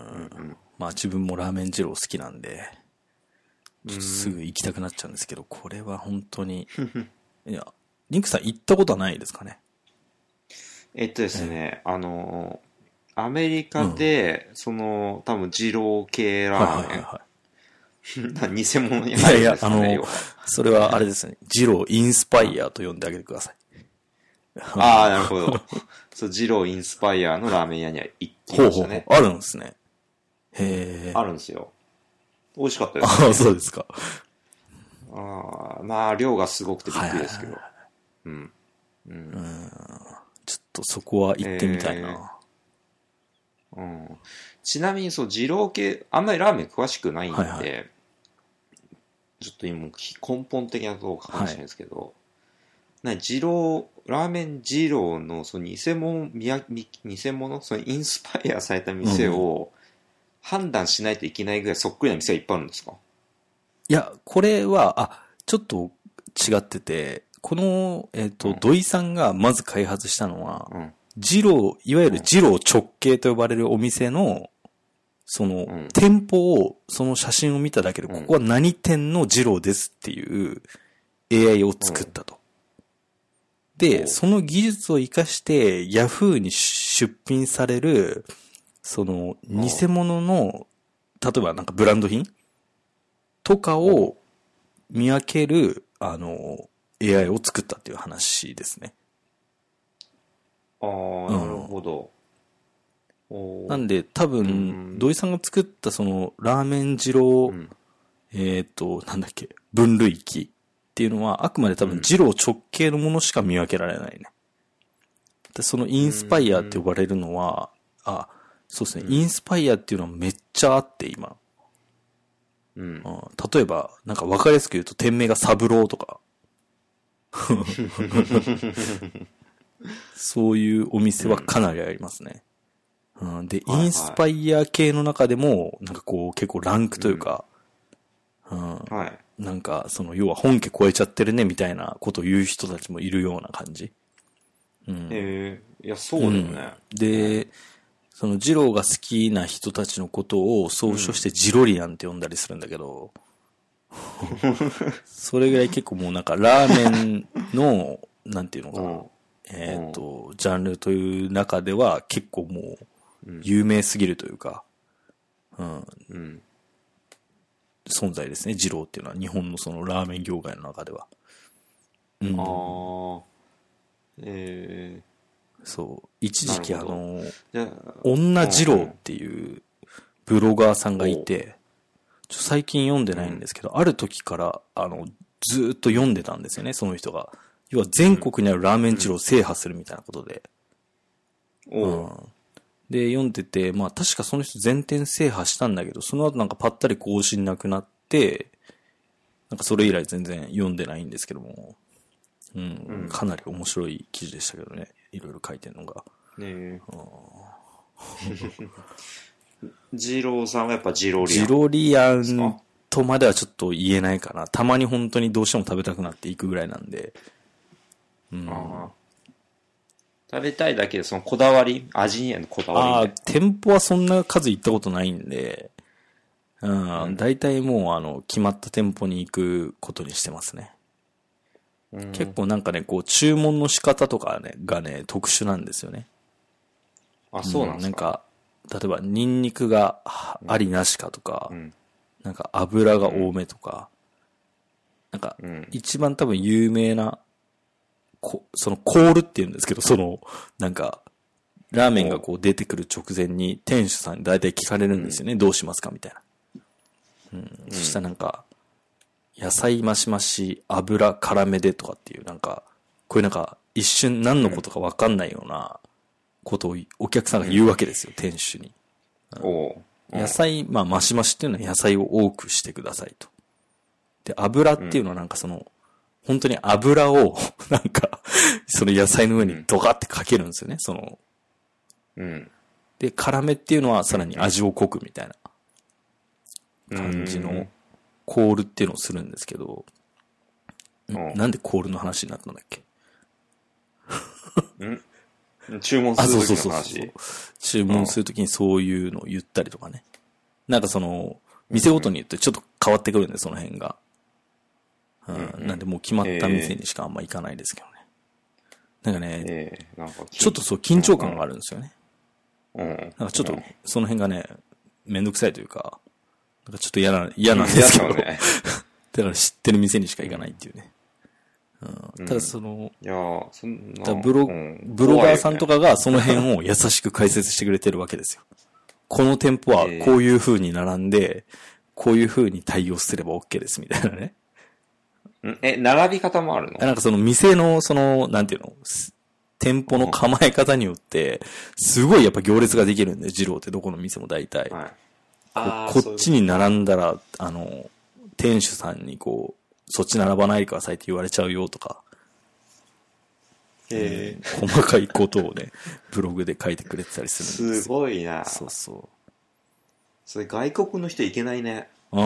まあ自分もラーメン二郎好きなんで、ちょっとすぐ行きたくなっちゃうんですけど、これは本当に、いや、リンクさん行ったことはないですかね？ えっとですね、えー、あの、アメリカで、うん、その、多分二郎系ラーメン。はいはいはい偽物に入るんですかね。いやいや、あの、 それはあれですね。二郎インスパイアと呼んであげてください。 ああ、なるほど。そう、二郎インスパイアのラーメン屋には行きましたね。 ほうほうほう、あるんですね。へー。あるんですよ。美味しかったです、 ね。ああ、そうですか。 ああ、まあ、量がすごくてびっくりですけど。はいはいはい、うん。 うん。ちょっとそこは行ってみたいな。 うん、ちなみにそう、二郎系、あんまりラーメン詳しくないんで、はいはい、ちょっと今、根本的なところかもしれないですけど、はい、な二郎、ラーメン二郎の、その偽物、偽物、そのインスパイアされた店を判断しないといけないぐらいそっくりな店がいっぱいあるんですか？ いや、これは、あ、ちょっと違ってて、この、えっと、うん、土井さんがまず開発したのは、うん、二郎、いわゆる二郎直系と呼ばれるお店の、その、うん、店舗を、その写真を見ただけで、ここは何店の二郎ですっていう エーアイ を作ったと。うん、で、その技術を活かして、ヤフーに出品される、その、偽物の、例えばなんかブランド品とかを見分ける、あの、エーアイ を作ったっていう話ですね。 ああ、なるほど。 うん、なんで、多分、うん、土井さんが作ったその、ラーメン二郎、うん、えっと、なんだっけ、分類器っていうのは、あくまで多分二郎直系のものしか見分けられないね。でそのインスパイアって呼ばれるのは、うん、あ、そうですね、うん、インスパイアっていうのはめっちゃあって、今。うん、例えば、なんか分かりやすく言うと、店名がサブローとか。そういうお店はかなりありますね。うん、で、はいはい、インスパイア系の中でも、なんかこう結構ランクというか、うんうんはい、なんかその要は本家超えちゃってるねみたいなことを言う人たちもいるような感じ。 うん、えー、いや、そうだよね。 うん、で、そのジローが好きな人たちのことを総称してジロリアンって呼んだりするんだけど、うん、それぐらい結構もうなんかラーメンの、なんていうのかな、うんえっと、ジャンルという中では結構もう有名すぎるというか、うん、うん、存在ですね、二郎っていうのは日本のそのラーメン業界の中では。うん、ああ、えー、そう、一時期あの、女二郎っていうブロガーさんがいて、ちょ最近読んでないんですけど、うん、ある時からあのずーっと読んでたんですよね、その人が。要は全国にあるラーメン二郎を制覇するみたいなことで。うんうん、で、読んでて、まあ確かその人全店制覇したんだけど、その後なんかぱったり更新なくなって、なんかそれ以来全然読んでないんですけども、うん、うん、かなり面白い記事でしたけどね、いろいろ書いてるのが。ねえ。 二郎さんはやっぱジロリアン。 ジロリアンとまではちょっと言えないかな。たまに本当にどうしても食べたくなっていくぐらいなんで。うん、あ食べたいだけで、そのこだわり、味にへのこだわり、ね。 ああ、店舗はそんな数行ったことないんで、うん、うん、大体もうあの、決まった店舗に行くことにしてますね。うん、結構なんかね、こう、注文の仕方とかね、がね、特殊なんですよね。 あ、そうなんですか、うん、 なんか、例えば、ニンニクがありなしかとか、うん、なんか油が多めとか、うん、なんか、一番多分有名な、こそのコールって言うんですけど、その、なんか、ラーメンがこう出てくる直前に店主さんに大体聞かれるんですよね。うん、どうしますかみたいな。うん。うん、そしたらなんか、野菜増し増し、油辛めでとかっていう、なんか、こういうなんか、一瞬何のことかわかんないようなことをお客さんが言うわけですよ、うん、店主に。うん、野菜、まあ、増し増しっていうのは野菜を多くしてくださいと。で、油っていうのはなんかその、うん、本当に油を、なんか、その野菜の上にドカってかけるんですよね、その。うん。で、辛めっていうのはさらに味を濃くみたいな感じのコールっていうのをするんですけど、うん、なんでコールの話になったんだっけん注文するときの話。あ、そうそうそうそう。 注文するときにそういうのを言ったりとかね。なんかその、店ごとに言ってちょっと変わってくるんで、その辺が。うんうん、なんでもう決まった店にしかあんま行かないですけどね。なんかね、えー、なんかちょっとそう緊張感があるんですよね。うん。なんかちょっとその辺がね、めんどくさいというか、なんかちょっと嫌な、嫌なんですけど、ね、だから知ってる店にしか行かないっていうね。うん、ただその、いやそんなブロ、うん、ブロガーさんとかがその辺を優しく解説してくれてるわけですよ。この店舗はこういう風に並んで、こういう風に対応すれば OK ですみたいなね。 え、並び方もあるの？ なんかその店の、その、なんていうの店舗の構え方によって、すごいやっぱ行列ができるんで、二郎ってどこの店も大体。はい、あここっちに並んだら、あの、店主さんにこう、そっち並ばないでくださいって言われちゃうよとか。へえ、うん。細かいことをね、ブログで書いてくれてたりするんですよ。 すごいな。 そうそう。 それ外国の人いけないね。 うん、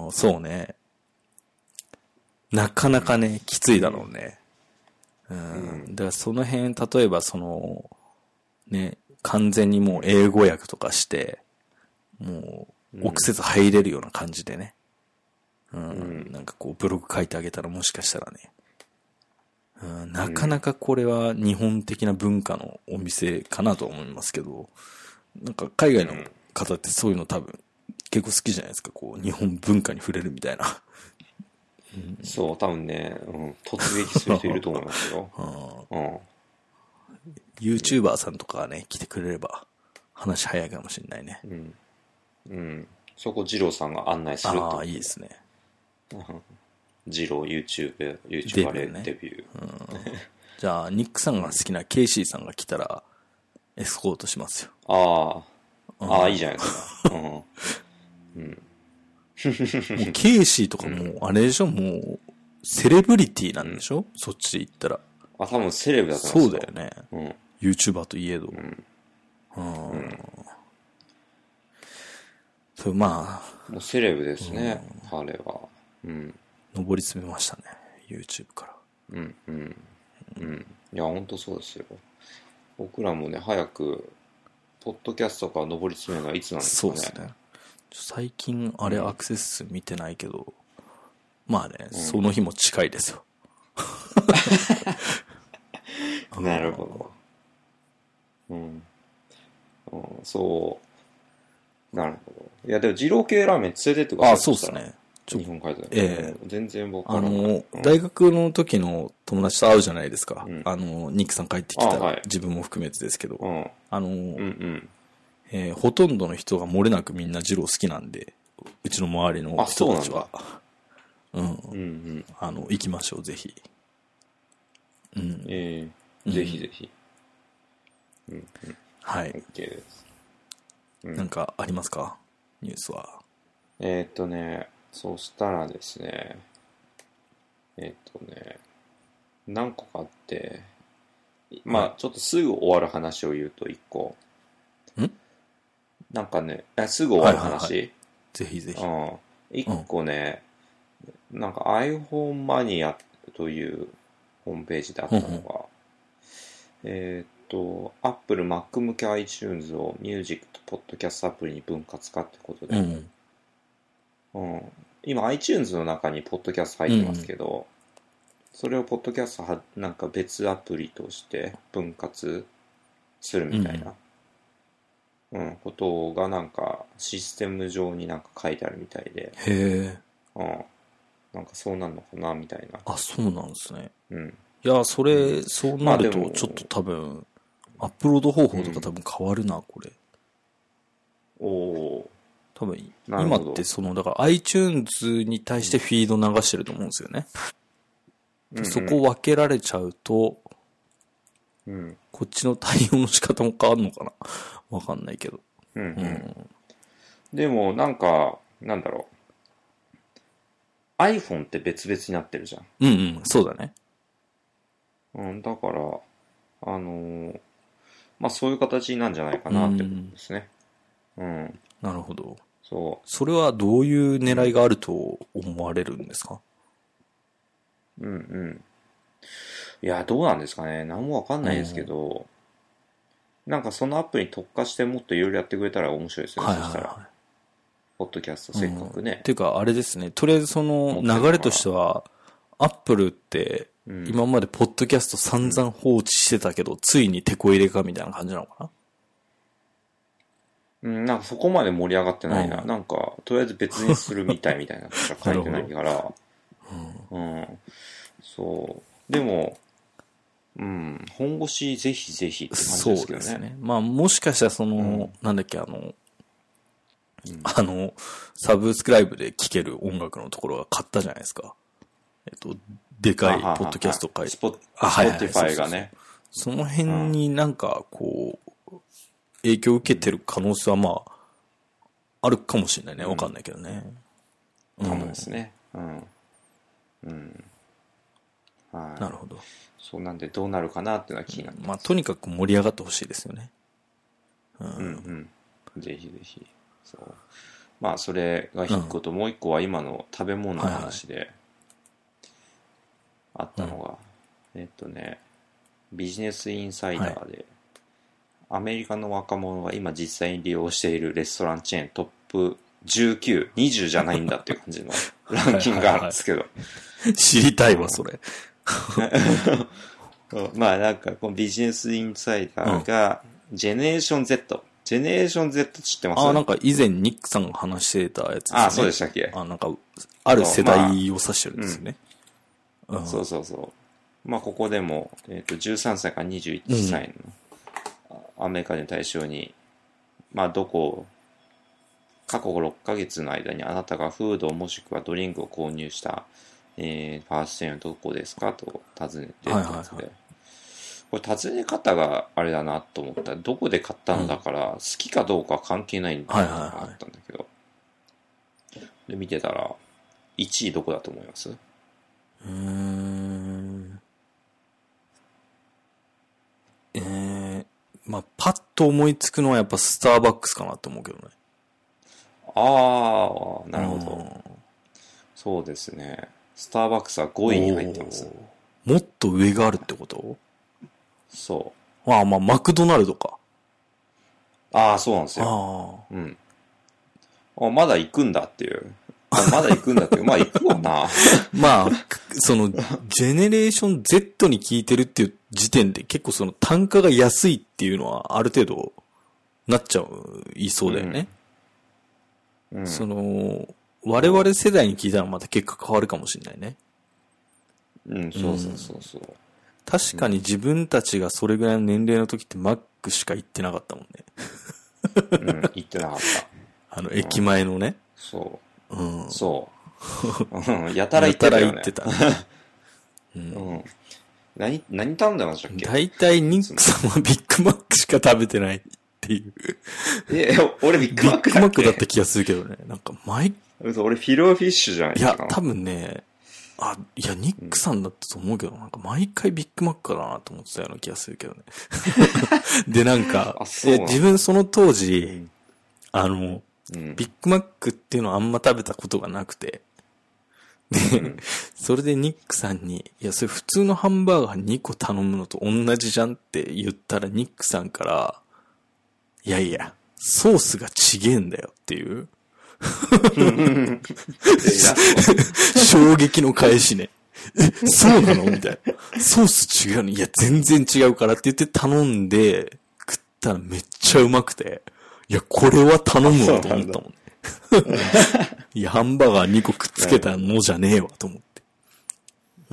そうね。なかなかね、きついだろうね。うん。うん、だからその辺、例えばその、ね、完全にもう英語訳とかして、もう、臆せず入れるような感じでね。うん。うん、なんかこう、ブログ書いてあげたらもしかしたらね、うん、なかなかこれは日本的な文化のお店かなと思いますけど、なんか海外の方ってそういうの多分結構好きじゃないですか、こう、日本文化に触れるみたいな。 うん、そう、多分ね、うん、突撃する人いると思いますよ。うん。 YouTuber さんとかがね、来てくれれば話早いかもしれないね。 うん。うん。そこ、二郎さんが案内するってこと。 ああ、いいですね。 二郎 YouTube、YouTuber デビュー。デビューうん、 じゃあ、ニックさんが好きなケイシーさんが来たら、エスコートしますよ。 ああ。ああ、いいじゃないですか。うん。うん。もうケイシーとかもう、あれでしょ、うん、もう、セレブリティなんでしょ、うん、そっちで言ったら。 あ、多分セレブだと思う。そうだよね。うん。YouTuber といえど。うん。うん。うん、そう、まあ。もうセレブですね、うん、彼は。うん。 上り詰めましたね、YouTube から。 うん、うん。うん。いや、ほんとそうですよ。僕らもね、早く、ポッドキャストから上り詰めるのはいつなんですかね。そうですね。 最近、あれアクセス数見てないけど、うん、まあね、うん、その日も近いですよ。 なるほど。うん。うん、そう。なるほど。いや、でも、二郎系ラーメン連れてってください。 あ、そうですね。 日本海で。 ええー。 全然僕は。あの、 うん、大学の時の友達と会うじゃないですか。うん、あの、ニックさん帰ってきたら、はい、自分も含めてですけど。うん、あの、うんうんえー、ほとんどの人が漏れなくみんな二郎好きなんで、うちの周りの人たちは。うん。うんうん。あの、行きましょう、ぜひ。 うん。ええー、ぜひぜひ。 うん、うん。はい。 OK です。 うん、なんかありますか？ニュースは。 えー、っとね、そしたらですね、えー、っとね、何個かあって、まあ、はい、ちょっとすぐ終わる話を言うと一個。 んなんかね、すぐ終わる話、はいはいはい、 ぜひぜひ。 うん。一個ね、うん、なんか iPhone マニアというホームページであったのが、うんうん、えー、っと、Apple Mac 向け iTunes を Music と Podcast アプリに分割かってことで、 うんうん、今 iTunes の中に Podcast 入ってますけど、うん、それを Podcast はなんか別アプリとして分割するみたいな、うんうん、ことがなんかシステム上になんか書いてあるみたいで、 へー、うん、なんかそうなんのかなみたいな。 あ、そうなんですね。 うん。 いや、それ、うん、そうなるとちょっと多分、アップロード方法とか多分変わるな、うん、これ。 おお。 多分、今ってその、だから iTunes に対してフィード流してると思うんですよね。うん、そこ分けられちゃうと、うん、こっちの対応の仕方も変わるのかなわかんないけど。 うんうんうん、でも、なんか、なんだろう。iPhone って別々になってるじゃん。 うんうん、そうだね。 うん、だから、あのー、まあそういう形なんじゃないかなってことですね。うん。うん、 なるほど。 そう。 それはどういう狙いがあると思われるんですか？ うんうん。いや、どうなんですかね。何もわかんないですけど、うん、なんかそのアプリに特化してもっといろいろやってくれたら面白いですよね。はいはいはい、そしたら。ポッドキャストせっかくね。 うん、っていうか、あれですね。とりあえずその流れとしては、アップルって、今までポッドキャスト散々放置してたけど、うん、ついにテこ入れかみたいな感じなのかな？ うん、なんかそこまで盛り上がってないな。うん、なんか、とりあえず別にするみたいみたいなことしか書いてないから。うん、うん。そう。でも、うん、本腰ぜひぜひって感じですけどね。そうですね。 まあもしかしたらその、うん、なんだっけ、あの、うん、あの、サブスクライブで聴ける音楽のところが買ったじゃないですか。えっと、でかいポッドキャスト会。 スポティファイがね。 その辺になんかこう、影響を受けてる可能性はまあ、あるかもしれないね。わかんないけどね。 かもですね。うん。うん。 はい。なるほど。 そうなんでどうなるかなっていうのは気になってます。 まあ、とにかく盛り上がってほしいですよね。 うん、うんうん。ぜひぜひ。そう。まあ、それが一個と、もう一個は今の食べ物の話で、あったのが、うん、えっとね、ビジネスインサイダーで、はい、アメリカの若者が今実際に利用しているレストランチェーントップじゅうきゅう、にじゅうじゃないんだっていう感じのランキングがあるんですけど。はいはいはい、知りたいわ、それ。 まあなんか、このビジネスインサイダーが、ジェネレーション Z。ジェネレーション Z 知ってます？ あ、なんか以前ニックさんが話してたやつですね。 あ、そうでしたっけ？ あ、なんか、ある世代を指してるんですよね。 まあうん、そうそうそう。まあここでも、えっと、じゅうさんさいからにじゅういっさいのアメリカ人対象に、まあどこ、過去ろっかげつの間にあなたがフードもしくはドリンクを購入した、えー、ファーストチェーンはどこですかと尋ねてってやつで、はいはいはい、これ尋ね方があれだなと思ったら、どこで買ったのだから、好きかどうかは関係ないんだと思ったんだけど、はいはいはい、で見てたらいちいどこだと思います？うーんえー、まあパッと思いつくのはやっぱスターバックスかなと思うけどね。 ああ、なるほど。そうですね。スターバックスはごいに入ってます。 もっと上があるってこと？ そう。 ああ、まあ、マクドナルドか。 ああ、そうなんですよ。あうん。あ、まだ行くんだっていう。あまだ行くんだっていう。まあ行くわな。 まあ、その、ジェネレーション Z に聞いてるっていう時点で結構その単価が安いっていうのはある程度なっちゃう、いそうだよね。うんうん、その、我々世代に聞いたらまた結果変わるかもしれないね。 うん、そうそうそうそう。 確かに自分たちがそれぐらいの年齢の時ってマックしか行ってなかったもんね。 うん、行ってなかった。 あの、駅前のね。 そう。 うん。 そう。うん、やたら行ってたよね。やたら行ってた、ね。うん。うん。何、何頼んでましたっけ？ 大体ニックさんはビッグマックしか食べてないっていう。 え、俺ビッグマックだっけ？ ビッグマックだった気がするけどね。なんか毎、 俺フィローフィッシュじゃないいや、多分ね、あ、いや、ニックさんだったと思うけど、うん、なんか毎回ビッグマックだなと思ってたような気がするけどね。で、なんか、え自分その当時、うん、あの、うん、ビッグマックっていうのはあんま食べたことがなくて、 で、うん、それでニックさんに、いや、それ普通のハンバーガーにこ頼むのと同じじゃんって言ったら、ニックさんから、いやいや、ソースがちげえんだよっていう。衝撃の返しね。え、そうなのみたいな。ソース違うの？いや、全然違うからって言って頼んで、食ったらめっちゃうまくて、いや、これは頼むわと思ったもんね。いや、ハンバーガーにこくっつけたのじゃねえわと思って。うん。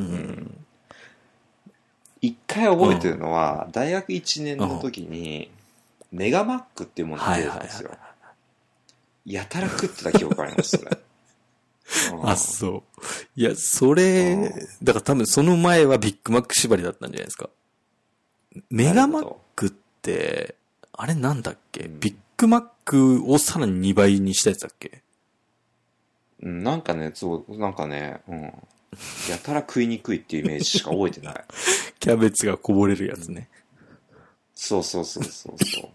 一回覚えてるのは、うん、大学いちねんの時に、メガマックっていうものが出てたんですよ。はいはいはい、やたら食ってた記憶あります、それ。 あ、そう。いや、それ、だから多分その前はビッグマック縛りだったんじゃないですか。メガマックって、あれなんだっけ、うん、ビッグマックをさらににばいにしたやつだっけ？ うん、なんかね、そう、なんかね、うん。やたら食いにくいっていうイメージしか覚えてない。 キャベツがこぼれるやつね。 そうそうそうそうそう。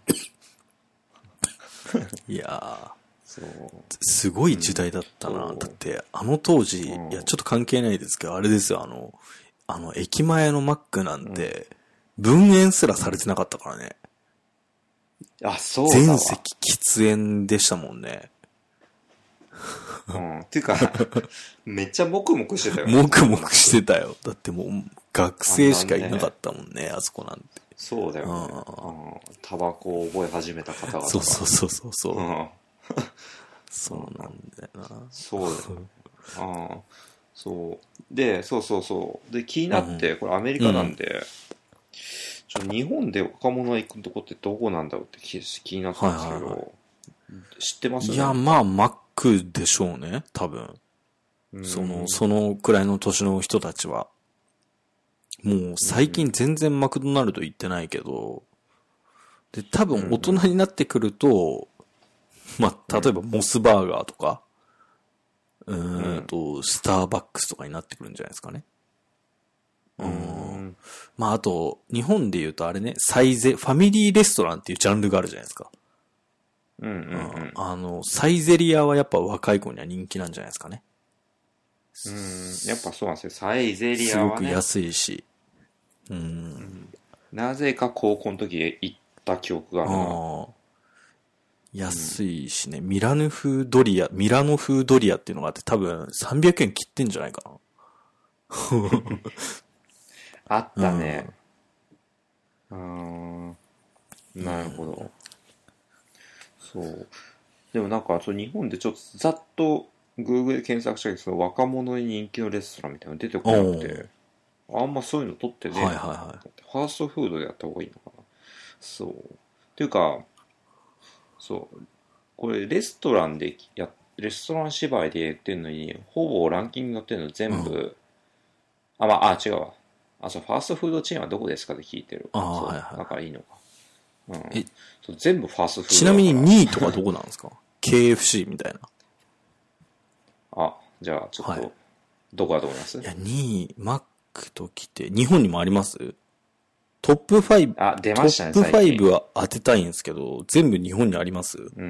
いやー。 そうすごい時代だったな。うん、だって、あの当時、うん、いや、ちょっと関係ないですけど、あれですよ、あの、あの、駅前のマックなんて、分煙すらされてなかったからね。 あ、そうだわ。 全席喫煙でしたもんね。 うん。ていうか、めっちゃモクモクしてたよ。 モクモクしてたよ。だってもう、学生しかいなかったもんね、あ, ねあそこなんて。 そうだよね。うん。タバコを覚え始めた方々が。 そうそうそうそうそう。うんそうなんだよな。 そうだよ、ね。ああ。そう。で、そうそうそう。で、気になって、これアメリカなんで、うん、ちょ日本で若者が行くとこってどこなんだろうって気気になったんですけど、はいはいはい、知ってます？ いや、まあ、マックでしょうね、多分。その、そのくらいの年の人たちは。もう最近全然マクドナルド行ってないけど、で、多分大人になってくると、まあ、例えばモスバーガーとか、うーんと、スターバックスとかになってくるんじゃないですかね。うん。まあ、あと、日本で言うとあれね、サイゼ、ファミリーレストランっていうジャンルがあるじゃないですか。 うんうんうん。 あの、サイゼリアはやっぱ若い子には人気なんじゃないですかね。 うん。やっぱそうなんですよ。サイゼリアは、ね、 すごく安いし。うん。うん、 なぜか高校の時行った記憶があるな。 安いしね、うん、ミラノ風ドリア、ミラノ風ドリアっていうのがあって多分さんびゃくえん切ってんじゃないかな。 あったね。うん。うーん。なるほど。うん、そう。でもなんか、そう日本でちょっとざっと Google で検索したけど、その若者に人気のレストランみたいなの出てこなくて、あんまそういうの取ってね、 はいはいはい、 ファーストフードでやった方がいいのかな。そう。っていうか、そう。これレストランでや、レストラン縛りで言ってんのに、ほぼランキングに載ってるの全部、うん、あ、まあ、あ、違うわ。あ、そう、ファーストフードチェーンはどこですかって聞いてる。 あそう、 はいはい、 だからいいのか。うん。え、そう全部ファーストフード。 ちなみににいとかどこなんですか？ ケーエフシー みたいな。 あ、じゃあちょっと、はい、どこだと思います？ いや、にい、マックときて、日本にもあります？トップファイブ、 あ、出ましたね、 トップファイブは当てたいんですけど、全部日本にあります？ うん。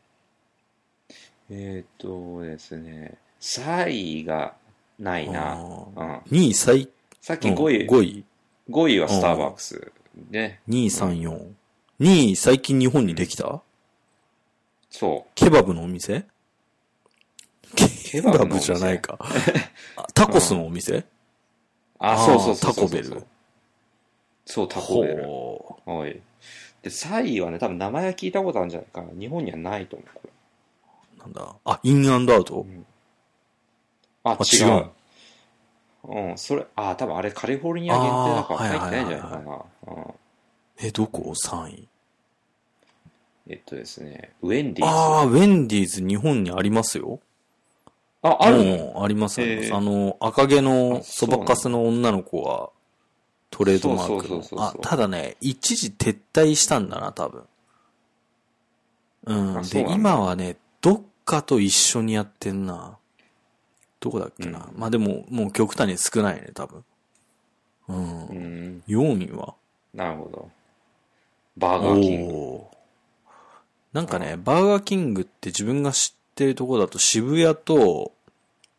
えっ、ー、とですね、さんいがないな。うん、 にい最、 さっきごい、うん、 ごい。 ごいはスターバックス。ね。 にい、さん、よん。うん、にい最近日本にできた、うん、 そう。 ケバブのお店？ケバブじゃないか。タコスのお店？うん、 あ、そうそうそうそうそう。 タコベル。 そう、タコベル。はい。で、さんいはね、多分名前は聞いたことあるんじゃないかな。日本にはないと思う、これ。 なんだ。あ、インアンドアウト、うん、 あ、違う。違う。うん、それ、あ、多分あれカリフォルニア限定だから入ってないんじゃないかな。 え、どこ ?さん 位。 えっとですね、ウェンディーズ。 ああ、ウェンディーズ日本にありますよ。 あ、あるの？ ありますあります。あの、赤毛のそばかすの女の子はトレードマークの。あ、ただね、一時撤退したんだな、多分。うん。で、今はね、どっかと一緒にやってんな。どこだっけな。うん、まあでも、もう極端に少ないね、多分。うん。うん、よんいはなるほど。バーガーキング。 なんかね、バーガーキングって自分が知ってるところだと渋谷と、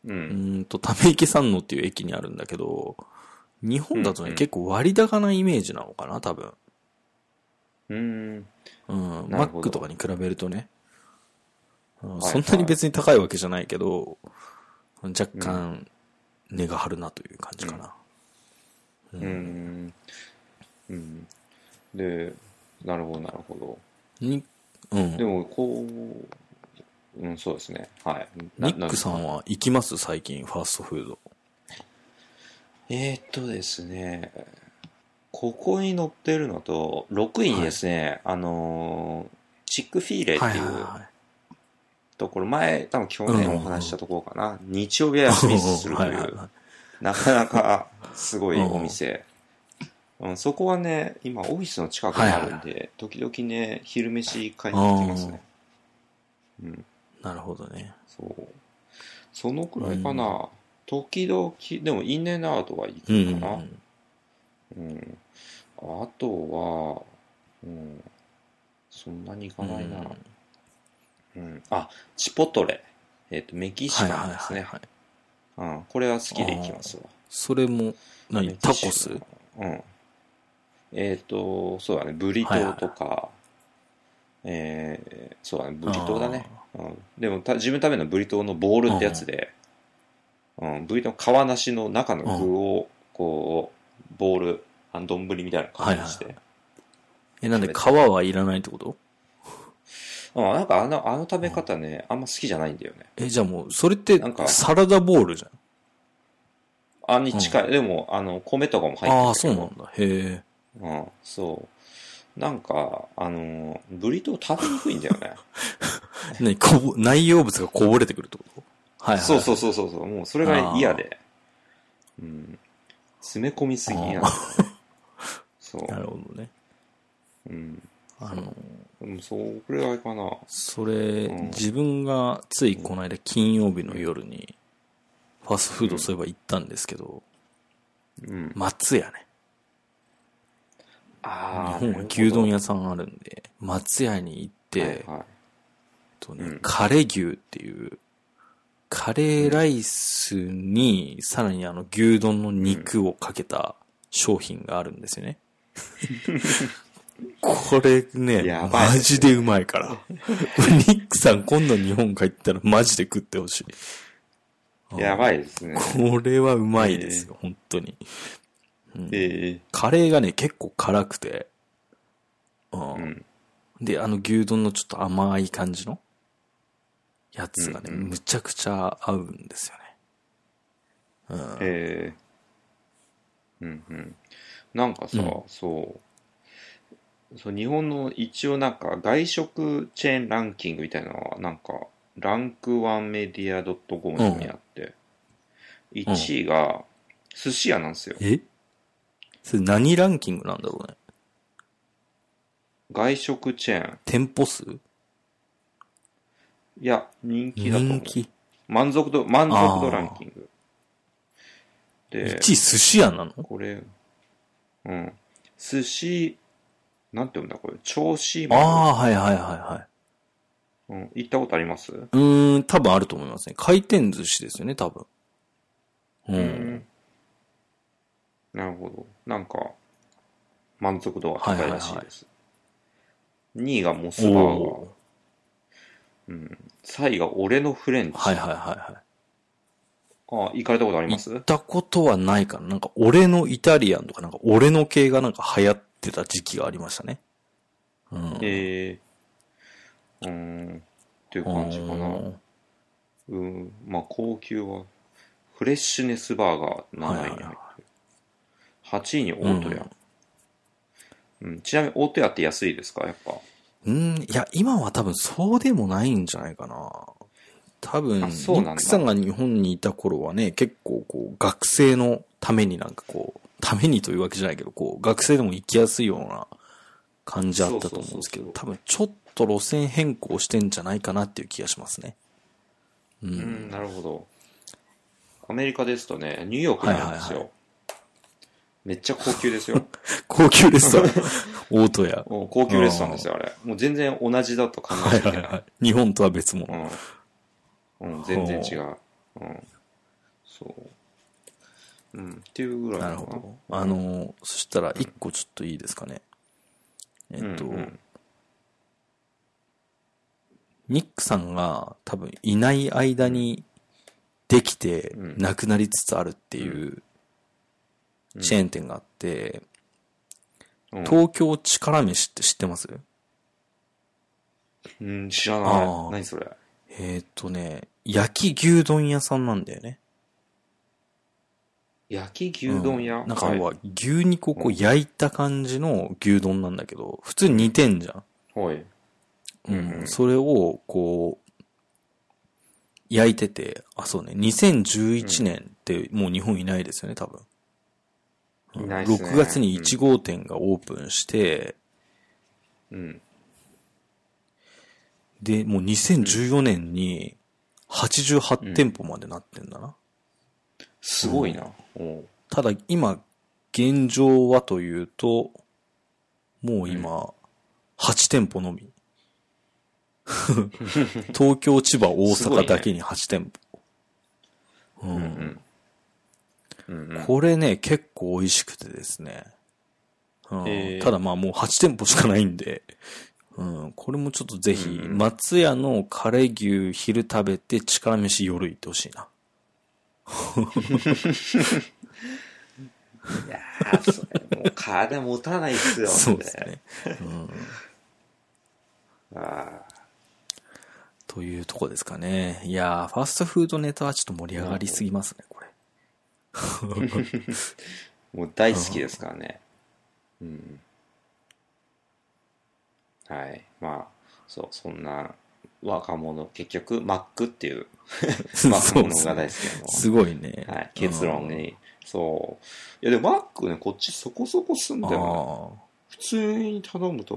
うん。 うんと、ため池山王っていう駅にあるんだけど、日本だとね、 うんうん、 結構割高なイメージなのかな、多分。 うん。 うん。 なるほどマックとかに比べるとね、うん、 はいそんなに別に高いわけじゃないけど、若干値が張るなという感じかな。 うん。うん。うん、で、なるほど、なるほど。 に、うん。 でも、こう、うん、そうですね。はい。 ニックさんは行きます最近、ファーストフード。 えー、っとですね、ここに載ってるのと、ろくいにですね、はい、あの、チックフィーレっていうところ、前、多分去年お話したところかな、うんうん、日曜日は休みするという、はいはいはい、なかなかすごいお店。うん、そこはね、今オフィスの近くにあるんで、はいはい、時々ね、昼飯買いに行ってますね。うん。 なるほどね。 そう。そのくらいかな。うん、時々、でもインネンアウトは行くかな。うんうんうん、あとは、うん、そんなに行かないな。うん、うん、あ、チポトレ。えっと、メキシカンですね。はいはいはいはい、うん。これは好きで行きますわ。 それも何、タコス？ うん。えっ、ー、と、そうだね、ブリトーとか、はいはい、えー、そうだね、ブリトーだね。うん、でもた、自分食べるのはブリトーのボールってやつで、うん、ブリトーの皮なしの中の具を、こう、ボール、丼みたいな感じにして。はいはい、 え、なんで皮はいらないってこと？ うん、なんかあの、あの食べ方ね、あんま好きじゃないんだよね。 え、じゃあもう、それってサラダボールじゃん。 あ、に近い。うん、でも、あの、米とかも入ってる。 ああ、そうなんだ。へえ。 うん、そう。なんか、あの、ブリトー食べにくいんだよね。 ね、こぼ、内容物がこぼれてくるってこと？はいはい、はい。 そうそうそうそう。もうそれが嫌で。うん。詰め込みすぎなんだよね。そう。 なるほどね。 うん。 あの、 うん、それあれかな。 それ、うん、自分がついこの間金曜日の夜に、ファストフードそういえば行ったんですけど、うん。松屋ね。 ああ。 日本は牛丼屋さんあるんで、松屋に行って、はいはい、とね、うん、カレー牛っていう、カレーライスに、さらにあの牛丼の肉をかけた商品があるんですよね。これね、マジでうまいから。ニックさん今度日本帰ったらマジで食ってほしい。 やばいですね。 これはうまいですよ、えー、本当に、うんえー。カレーがね、結構辛くて、うんうん、で、あの牛丼のちょっと甘い感じのやつがね、うんうん、むちゃくちゃ合うんですよね。うん、 えー、うんうん。なんかさ、うん、そう、そう、日本の一応なんか外食チェーンランキングみたいなのは、なんか、ランクワンメディア .com にあって、うん、いちいが寿司屋なんですよ。 え？それ何ランキングなんだろうね。 外食チェーン。 店舗数？ いや、人気だと思う。 人気？ 満足度、満足度ランキング。 で、いちい寿司屋なの？ これ、うん。寿司、なんて読んだこれ、銚子丸。ああ、はいはいはいはい。 うん、行ったことあります？ うーん、多分あると思いますね。回転寿司ですよね、多分。うん。うんなるほど。なんか、満足度が高いらしいです。はいはいはい、にいがモスバーガー。うん。さんいが俺のフレンチ。 はいはいはいはい。 ああ、行かれたことあります？ 行ったことはないかな。なんか俺のイタリアンとかなんか俺の系がなんか流行ってた時期がありましたね。うん。 ええー。うーん。っていう感じかな。うん。まあ高級は、フレッシュネスバーガーなないに入ってる。はいはいはい、はちいに大戸屋、うんうん。ちなみに大戸屋って安いですかやっぱ。 うん、いや、今は多分そうでもないんじゃないかな。多分、ニックさんが日本にいた頃はね、結構こう、学生のためになんかこう、ためにというわけじゃないけど、こう、学生でも行きやすいような感じあったと思うんですけど、多分ちょっと路線変更してんじゃないかなっていう気がしますね。 うん、うん、なるほど。アメリカですとね、ニューヨークなんですよ。はいはいはい、めっちゃ高級ですよ。 高級レストラン。大戸屋。 高級レストランですよ、あれ。もう全然同じだと考えてない。はいはいはい。 日本とは別物。 うん。うん、全然違う。うん。 そううんっていうぐらいなるほど。あのそしたら一個ちょっといいですかね。えっと、 うんうん、 ニックさんが多分いない間にできてなくなりつつあるっていうチェーン店があって、うん、東京力飯って知ってます？ うん、知らない。何それ？ えーっとね、焼き牛丼屋さんなんだよね。 焼き牛丼屋、 うん、なんか要は牛肉をこう焼いた感じの牛丼なんだけど、普通に似てんじゃん。 はい。 うん、それをこう焼いてて、あ、そうね、にせんじゅういちねんってもう日本いないですよね、多分。 いないですね。 ろくがつにいち号店がオープンして、 うん。 で、もうにせんじゅうよねんにはちじゅうはち店舗までなってんだな。うん、 すごいな。 うん、ただ今、現状はというと、もう今、はち店舗のみ。東京、千葉、大阪だけにはち店舗。うんうんうんうん、これね、結構美味しくてですね。うん、えー、ただまあもうはち店舗しかないんで、うん、これもちょっとぜひ、うんうん、松屋のカレー牛昼食べて力飯夜行ってほしいな。 いやー、それもう体持たないっすよ。 そうですね。うん、 あというとこですかね。いやー、ファーストフードネタはちょっと盛り上がりすぎますね、これ。 もう大好きですからね。うん。はい。まあ、そう、そんな若者、結局、マックっていう若者が大好きなの。 すごいね。 はい。結論に。そう。いや、でもマックね、こっちそこそこ住んでも、普通に頼むと、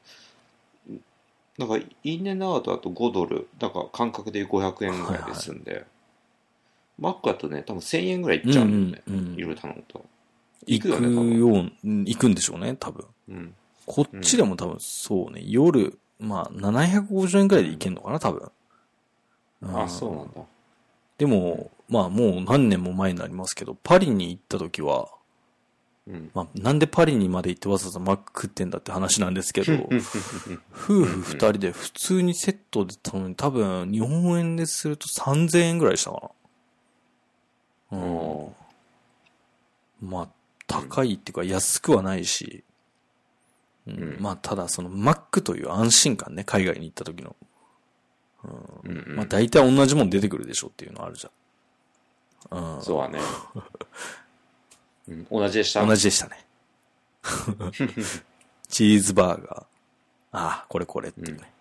なんか、インエンアウトだとごドル、だから感覚でごひゃくえんぐらいで済んで、はいはい、マックだとね、多分せんえんぐらいいっちゃうんだよね。うんうん、いろいろ頼むと。 行くよね、多分。よう、行くんでしょうね、多分。うん、こっちでも多分そうね、夜、まあ、ななひゃくごじゅうえんぐらいで行けんのかな、多分。 うん、あ、そうなんだ。 でも、まあもう何年も前になりますけど、パリに行った時は、うん、まあ、なんでパリにまで行ってわざわざマック食ってんだって話なんですけど、夫婦二人で普通にセットで頼むのに多分日本円でするとさんぜんえんぐらいしたかな。うん。まあ、高いっていうか安くはないし、うんうん、まあただそのマックという安心感ね、海外に行った時の。うんうんうん、まあ大体同じもん出てくるでしょっていうのあるじゃん。うん、 そうだね。うん、同じでした同じでしたね。チーズバーガー。ああ、これこれっていうね。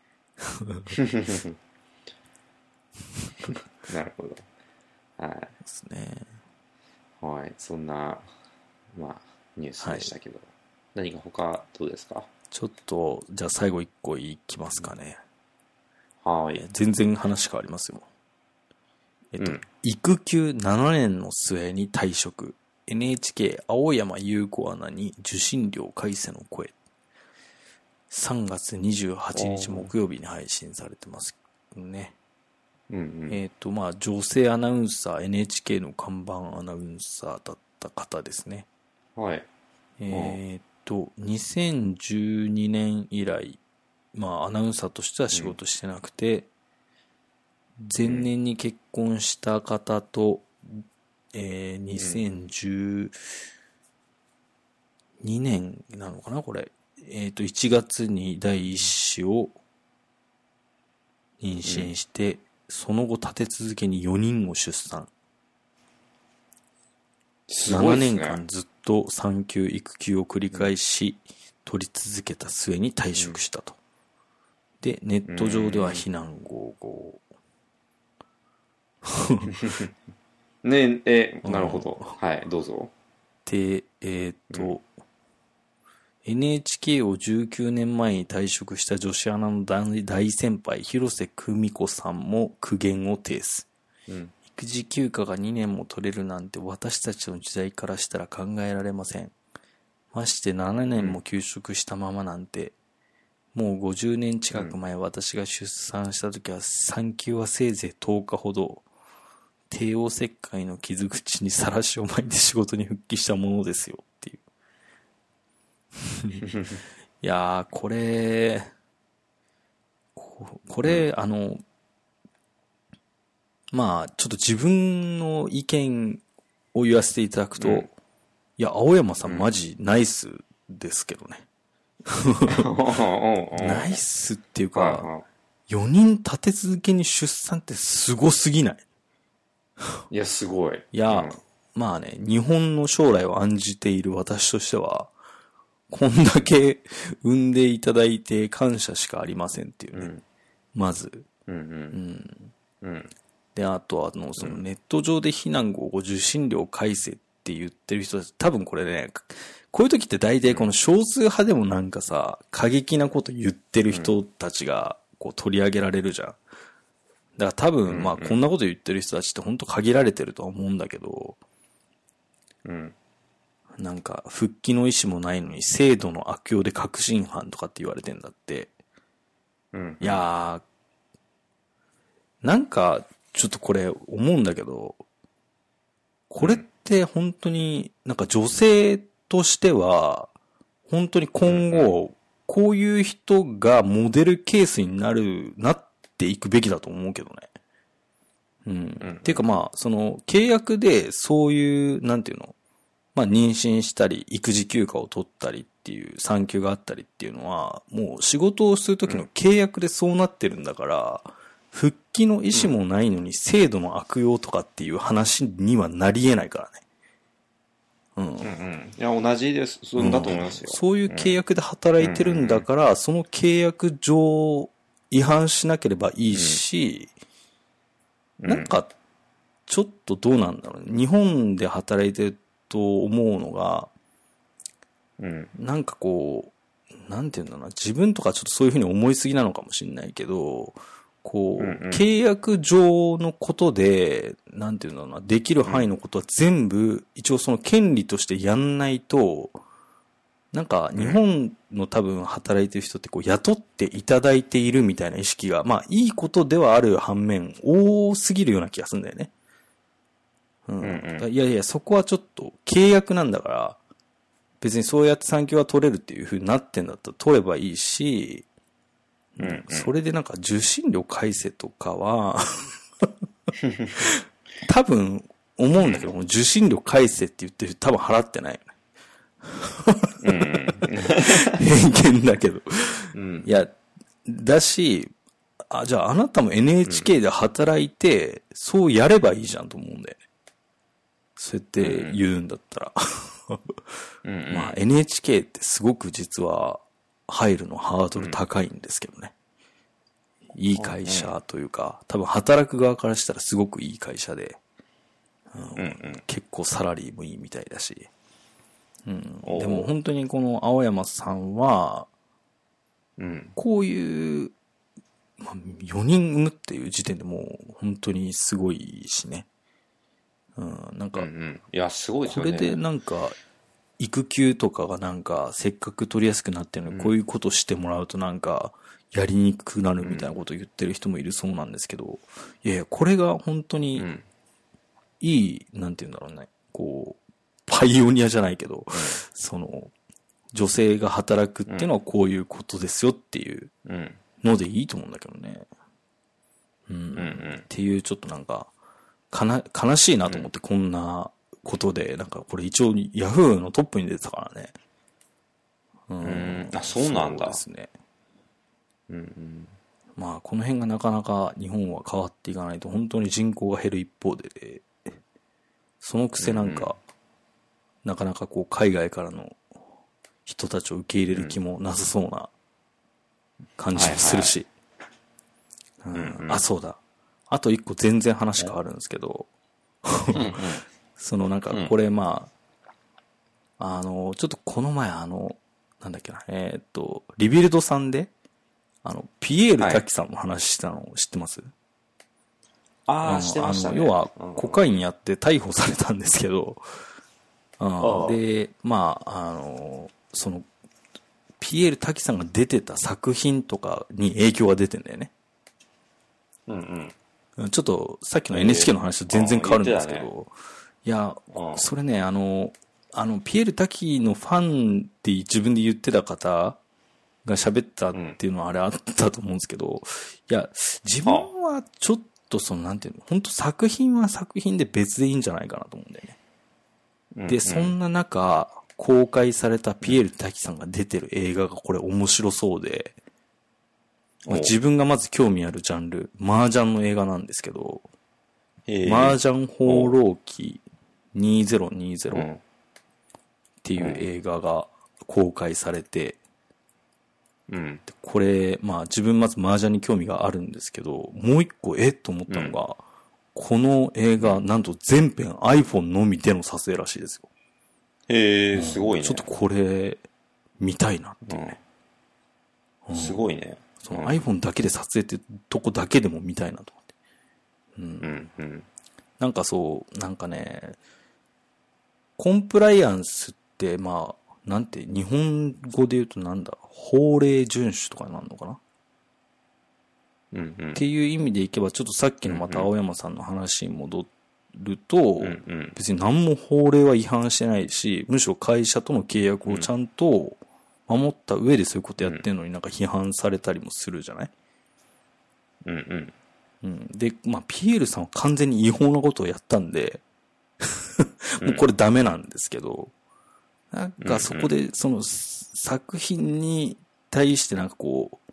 うん、なるほど。はい。 ですね。 はい。そんな、まあ、ニュースでしたけど。はい、何か他どうですか？ ちょっと、じゃあ最後一個いきますかね。 はい。 全然話変わりますよ。えっと、うん、育休ななねんの末に退職。エヌエイチケー 青山優子アナに受信料改正の声。さんがつにじゅうはちにち木曜日に配信されてますね。うんうん、えっと、まあ、女性アナウンサー、エヌエイチケー の看板アナウンサーだった方ですね。 はい。 えっと、にせんじゅうにねん以来、まあ、アナウンサーとしては仕事してなくて、うん、前年に結婚した方と、えー、にせんじゅうにねんなのかなこれ。えっと、いちがつに第一子を妊娠して、うん、その後立て続けによにんを出産。すごいですね。ななねんかんずっと産休育休を繰り返し、うん、取り続けた末に退職したと。うん、で、ネット上では非難合々。 ねえ、なるほど。はい、どうぞ。 で、えっと、うん、エヌエイチケー をじゅうきゅうねんまえに退職した女子アナの大先輩、広瀬久美子さんも苦言を呈す。うん、育児休暇がにねんも取れるなんて私たちの時代からしたら考えられません。ましてななねんも休職したままなんて、うん、もうごじゅうねん近く前、うん、私が出産した時は産休はせいぜいとおかほど。 帝王切開の傷口にさらしを巻いて仕事に復帰したものですよっていう。いやー、これ、ここれ、うん、あの、まあ、ちょっと自分の意見を言わせていただくと、うん、いや、青山さん、うん、マジナイスですけどね。ナイスっていうか、よにん立て続けに出産ってすごすぎない？ いや、すごい。 いや、うん、まあね、日本の将来を案じている私としては、こんだけ産んでいただいて感謝しかありませんっていうね。うん、まず。うんうんうん、で、あとは、あの、そのネット上で避難後受信料改正って言ってる人たち、多分これね、こういう時って大体この少数派でもなんかさ、過激なこと言ってる人たちがこう取り上げられるじゃん。だから多分、まあこんなこと言ってる人たちって本当限られてるとは思うんだけど、うん。なんか復帰の意思もないのに制度の悪用で確信犯とかって言われてんだって。うん。いやー、なんかちょっとこれ思うんだけど、これって本当になんか女性としては、本当に今後、こういう人がモデルケースになる、なっていくべきだと思うけどね。うん。うん、っていうかまあ、その、契約でそういう、なんていうの、まあ妊娠したり、育児休暇を取ったりっていう産休があったりっていうのは、もう仕事をするときの契約でそうなってるんだから、復帰の意思もないのに制度の悪用とかっていう話にはなり得ないからね。うんうんうん、 いや同じです。そんだと思いますよ、 うん。そういう契約で働いてるんだから、うんうん、その契約上違反しなければいいし、うん、なんかちょっとどうなんだろうね。日本で働いてると思うのが、うん、なんかこうなんていうんだろうな、自分とかちょっとそういうふうに思いすぎなのかもしれないけど。こう、うんうん、契約上のことで、なんていうんだろうな、できる範囲のことは全部、うん、一応その権利としてやんないと、なんか日本の多分働いてる人ってこう雇っていただいているみたいな意識が、まあいいことではある反面、多すぎるような気がするんだよね。うん。うんうん、いやいや、そこはちょっと契約なんだから、別にそうやって産休は取れるっていう風になってんだったら取ればいいし、うんうん、それでなんか受信料改正とかは多分思うんだけど、受信料改正って言ってる人多分払ってないよね。偏見だけど、うん。いや、だし、あ、じゃああなたも エヌエイチケー で働いて、うん、そうやればいいじゃんと思うんだよね。そうやって言うんだったら。うんうん、まあ エヌエイチケー ってすごく実は、入るのハードル高いんですけどね。うん、いい会社というか、多分働く側からしたらすごくいい会社で、うんうんうん、結構サラリーもいいみたいだし、うん、でも本当にこの青山さんは、うん、こういう、まあ、よにん産むっていう時点でもう本当にすごいしね。うん、なんか、うんうん、 いや、すごいですよね。 これでなんか、育休とかがなんかせっかく取りやすくなってるのにこういうことしてもらうとなんかやりにくくなるみたいなことを言ってる人もいるそうなんですけど、いやいやこれが本当にいい、なんて言うんだろうね、こうパイオニアじゃないけど、その女性が働くっていうのはこういうことですよっていうのでいいと思うんだけどね。うん、っていうちょっとなんかかな悲しいなと思ってこんなことで、なんかこれ一応ヤフーのトップに出てたからね。 うん。うんあ、そうなんだ。 そうですね。うんうん。まあこの辺がなかなか日本は変わっていかないと本当に人口が減る一方で、そのくせなんか、うん、なかなかこう海外からの人たちを受け入れる気もなさそうな感じもするし。うんうん、あ、そうだ。あと一個全然話変わるんですけど、うんうんそのなんかこれまあ、うん、あの、ちょっとこの前あの、なんだっけな、えー、っと、リビルドさんで、あの、ピエール滝さんの話したの知ってます？ ああ、してましたね。 要は、コカインやって逮捕されたんですけど、うん、で、まあ、あの、その、ピエール滝さんが出てた作品とかに影響が出てんだよね。うんうん。 ちょっとさっきの エヌエイチケー の話と全然変わるんですけど、 えーね、 いや、それね、あの、あの、ピエール滝のファンって自分で言ってた方が喋ったっていうのはあれあったと思うんですけど、いや、自分はちょっとその、なんていうの、本当作品は作品で別でいいんじゃないかなと思うんだよね。うんうん、で、そんな中、公開されたピエール滝さんが出てる映画がこれ面白そうで、まあ、自分がまず興味あるジャンル、麻雀の映画なんですけど、麻雀放浪記にせんにじゅうっていう映画が公開されて、うん、これ、まあ自分まず麻雀に興味があるんですけど、もう一個えっと思ったのが、うん、この映画なんと全編 iPhone のみでの撮影らしいですよ。 へえ、すごいね。 ちょっとこれ見たいなっていうね。 うん、すごいね。 その iPhone だけで撮影ってとこだけでも見たいなと思って。うん。うんうん、なんかそう、なんかね、コンプライアンスって、まあ、なんて、日本語で言うとなんだ、法令遵守とかになるのかな、うんうん、っていう意味でいけば、ちょっとさっきのまた青山さんの話に戻ると、うんうん、別に何も法令は違反してないし、むしろ会社との契約をちゃんと守った上でそういうことやってるのになんか批判されたりもするじゃない、うんうんうん、で、まあ、ピエールさんは完全に違法なことをやったんで、もうこれダメなんですけど、なんかそこでその作品に対してなんかこう、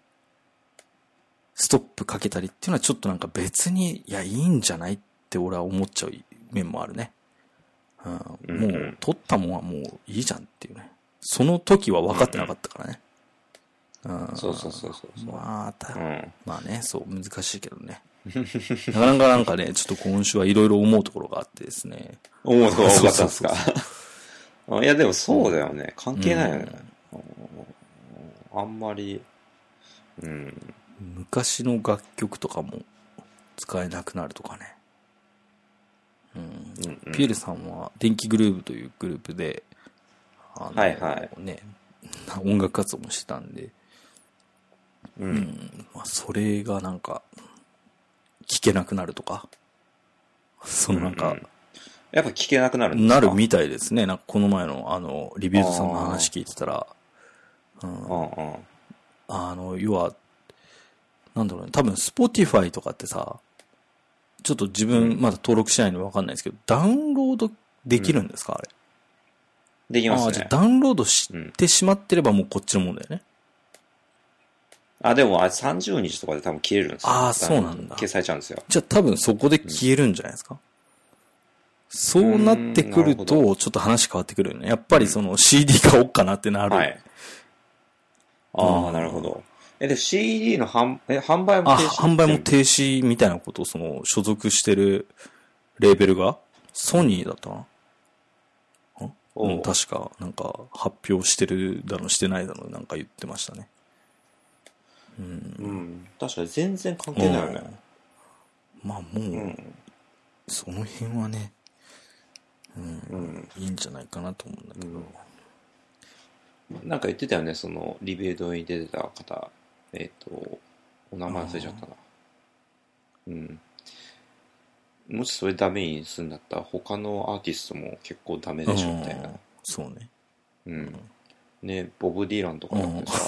ストップかけたりっていうのはちょっとなんか別に、いや、いいんじゃないって俺は思っちゃう面もあるね。うん、もう、撮ったもんはもういいじゃんっていうね。その時は分かってなかったからね。 うんうん、そうそうそうそう。 まあ、た、うん、まあね、そう、難しいけどね。なかなかなんかね、ちょっと今週はいろいろ思うところがあってですね。 思うところが多かったんですか。いや、でもそうだよね。関係ないよね。うん、あんまり、 うん。昔の楽曲とかも使えなくなるとかね。うん。うんうん、ピエールさんは電気グルーヴというグループで、あの、はいはい。ね、音楽活動もしてたんで、うん。うん、まあ、それがなんか、聞けなくなるとか、そのなんか、うんうん、 やっぱ聞けなくなるんですか？ なるみたいですね。なんかこの前のあの、リビューズさんの話聞いてたら、うん、あ, あの、要は、なんだろうね、多分 Spotify とかってさ、ちょっと自分まだ登録しないのでわかんないですけど、ダウンロードできるんですか、うん、あれ。 できますね。あ、 じゃあダウンロードしてしまってればもうこっちのもんだよね。 あ、でもあれさんじゅうにちとかで多分消えるんですよ。 ああ、そうなんだ。 消されちゃうんですよ。 じゃあ多分そこで消えるんじゃないですか。うん、そうなってくると、ちょっと話変わってくるよね。やっぱりその シーディー 買おうかなってなる。はい。 ああ、うん、なるほど。え、で シーディー の販、え、販売も停止？ あ、販売も停止みたいなことをその所属してるレーベルがソニーだったな。うん、確か、なんか、発表してるだの、してないだの、なんか言ってましたね。 うん。うん。確かに全然関係ないよね。 うん、まあ、もう、うん、その辺はね、うん、うん、いいんじゃないかなと思うんだけど。 うん、なんか言ってたよね、その、リベードに出てた方。えっと、お名前忘れちゃったな。うん。もしそれダメにするんだったら他のアーティストも結構ダメでしょみたいな。 そうね。 うん。ね、ボブ・ディランとかだってさ。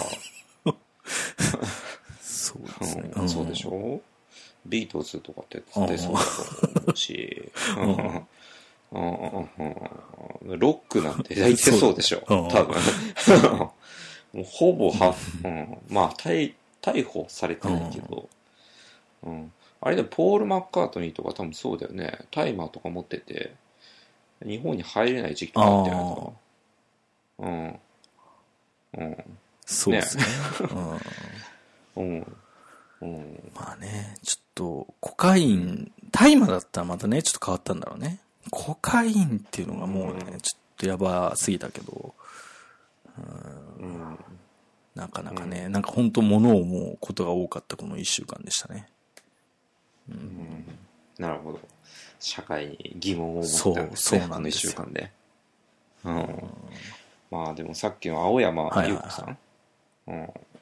そうですね、 うん。そうでしょ？ビートルズとかって出そうだと思うし。ロックなんて大体そうでしょ。多分。もうほぼは、うん、まあ逮、逮捕されてないけど。うん。あれでポール・マッカートニーとか多分そうだよね。タイマーとか持ってて、日本に入れない時期があったよね。うん。うん。 そうですね。 うん。うん。 まあね、ちょっと、コカイン、大麻だったらまたね、ちょっと変わったんだろうね。コカインっていうのがもうね、うん、ちょっとやばすぎたけど、うん、うん、なかなかね、うん、なんか本当物を思うことが多かったこの一週間でしたね。 うんうん、なるほど。社会に疑問を持ったんですね。そう、そうなんですよ。この一週間で。うん。まあでもさっきの青山優子さん、はいはいはい、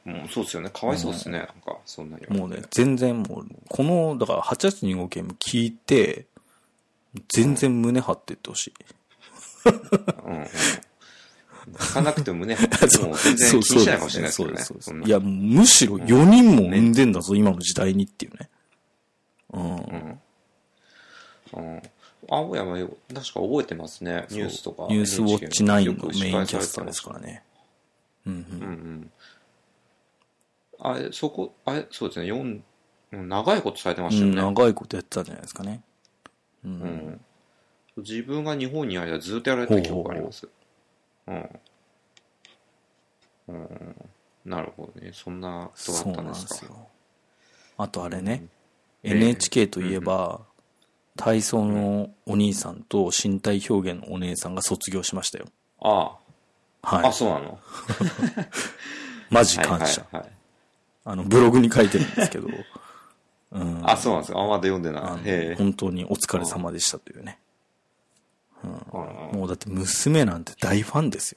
もうそうですよね。かわいそうですね。うん、なんか、そんなに。 もうね、全然もう、この、だからはちはちにご系も聞いて、全然胸張ってってほしい。 うんうん。聞かなくても胸張っても全然気にしないかもしれないですけどね。 そうです、そうです。いや、むしろよにんも産んでんだぞ、うん、今の時代にっていうね。うん。うんうん、青山よ、確か覚えてますね。ニュースとか。 ニュースウォッチナインのメインキャスターですからね。うんうん。うんうん。 あれ、そこ、あれ、そうですね、四、長いことされてましたよね。 うん、長いことやってたんじゃないですかね。 うん。うん、自分が日本にいる間ずっとやられた記憶があります。ほうほうほう。うん。うん。なるほどね。そんなことだったんですか。そうなんですよ。 あとあれね、うん、エヌエイチケー といえば、うんうん、体操のお兄さんと身体表現のお姉さんが卒業しましたよ。 ああ。はい。あ、そうなのマジ感謝。はいはいはい、あの、ブログに書いてるんですけど。 うん、あ、そうなんですか。あ、まだ読んでない。 本当にお疲れ様でしたというね。うん、もうだって娘なんて大ファンですよ。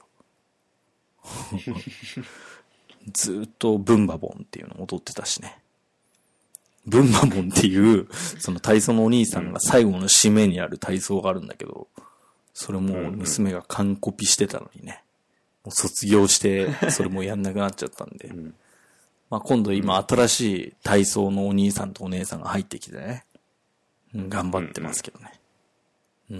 ずっとブンバボンっていうのを踊ってたしね。ブンバボンっていう、その体操のお兄さんが最後の締めにある体操があるんだけど、それも娘が完コピしてたのにね、もう卒業して、それもやんなくなっちゃったんで、まあ今度今新しい体操のお兄さんとお姉さんが入ってきてね、うん、頑張ってますけどね。うん、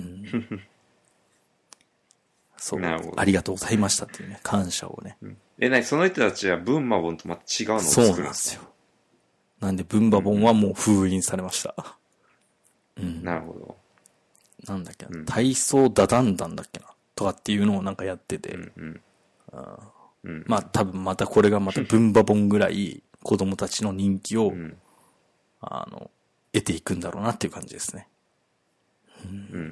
そう、ありがとうございましたっていうね、感謝をね。 うん、え、なに、その人たちはブンバボンとまた違うのを作るんですか？ そうなんですよ。なんで、ブンバボンはもう封印されました。 うん。なるほど。 なんだっけな、うん、体操ダダンダンだっけなとかっていうのをなんかやってて。うんうんあうん、まあ多分またこれがまたブンバボンぐらい子供たちの人気を、うん、あの、得ていくんだろうなっていう感じですね。うん。うんうん。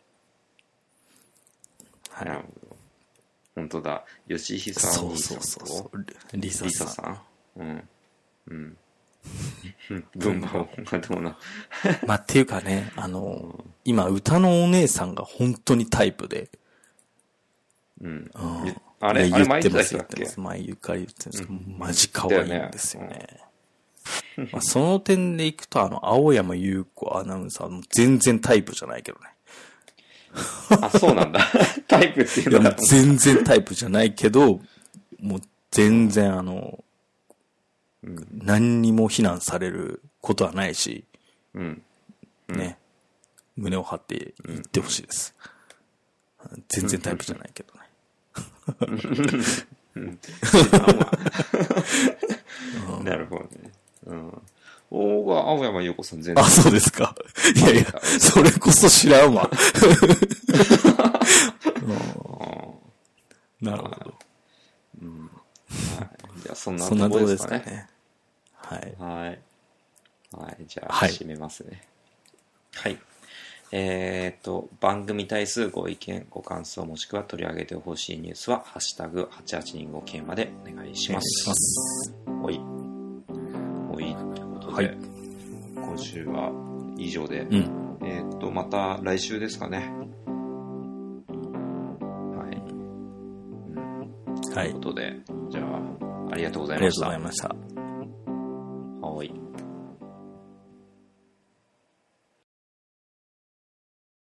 はい。なるほど。本当だ。吉久さん。 そうそうそう。リサさん。 リサさん。うん。うん。文化をどうな。 まあ、っていうかね、あの、うん、今、歌のお姉さんが本当にタイプで。 うん。うん、あれ、あれ、前言ってますよ。 前ゆかり言ってるんですけど、うん、マジ可愛いんですよね。うん、まあ、その点でいくと、あの、青山優子アナウンサーも全然タイプじゃないけどね。 あ、そうなんだ。タイプっていうのは。 いや、もう全然タイプじゃないけど、もう全然あの、うん、何にも非難されることはないし、うんうん、ね、胸を張って言ってほしいです、うん。全然タイプじゃないけどね。 なるほどね。うん大が青山優子さん全然。 あ、そうですか。いやいや、それこそ知らんわ。なるほど。 うん、はい、じゃあそんなところですかね。 はい。 はい。はい。じゃあ、締めますね。はい。はい、えっと、番組に対するご意見、ご感想、もしくは取り上げてほしいニュースは、ハッシュタグはちはちにご系までお願いします。 お願いします。 おい。おい。ということで、はい、今週は以上で、うん、えっと、また来週ですかね。はい。うん、はい。ということで、じゃあ、ありがとうございました。 ありがとうございました。 はい。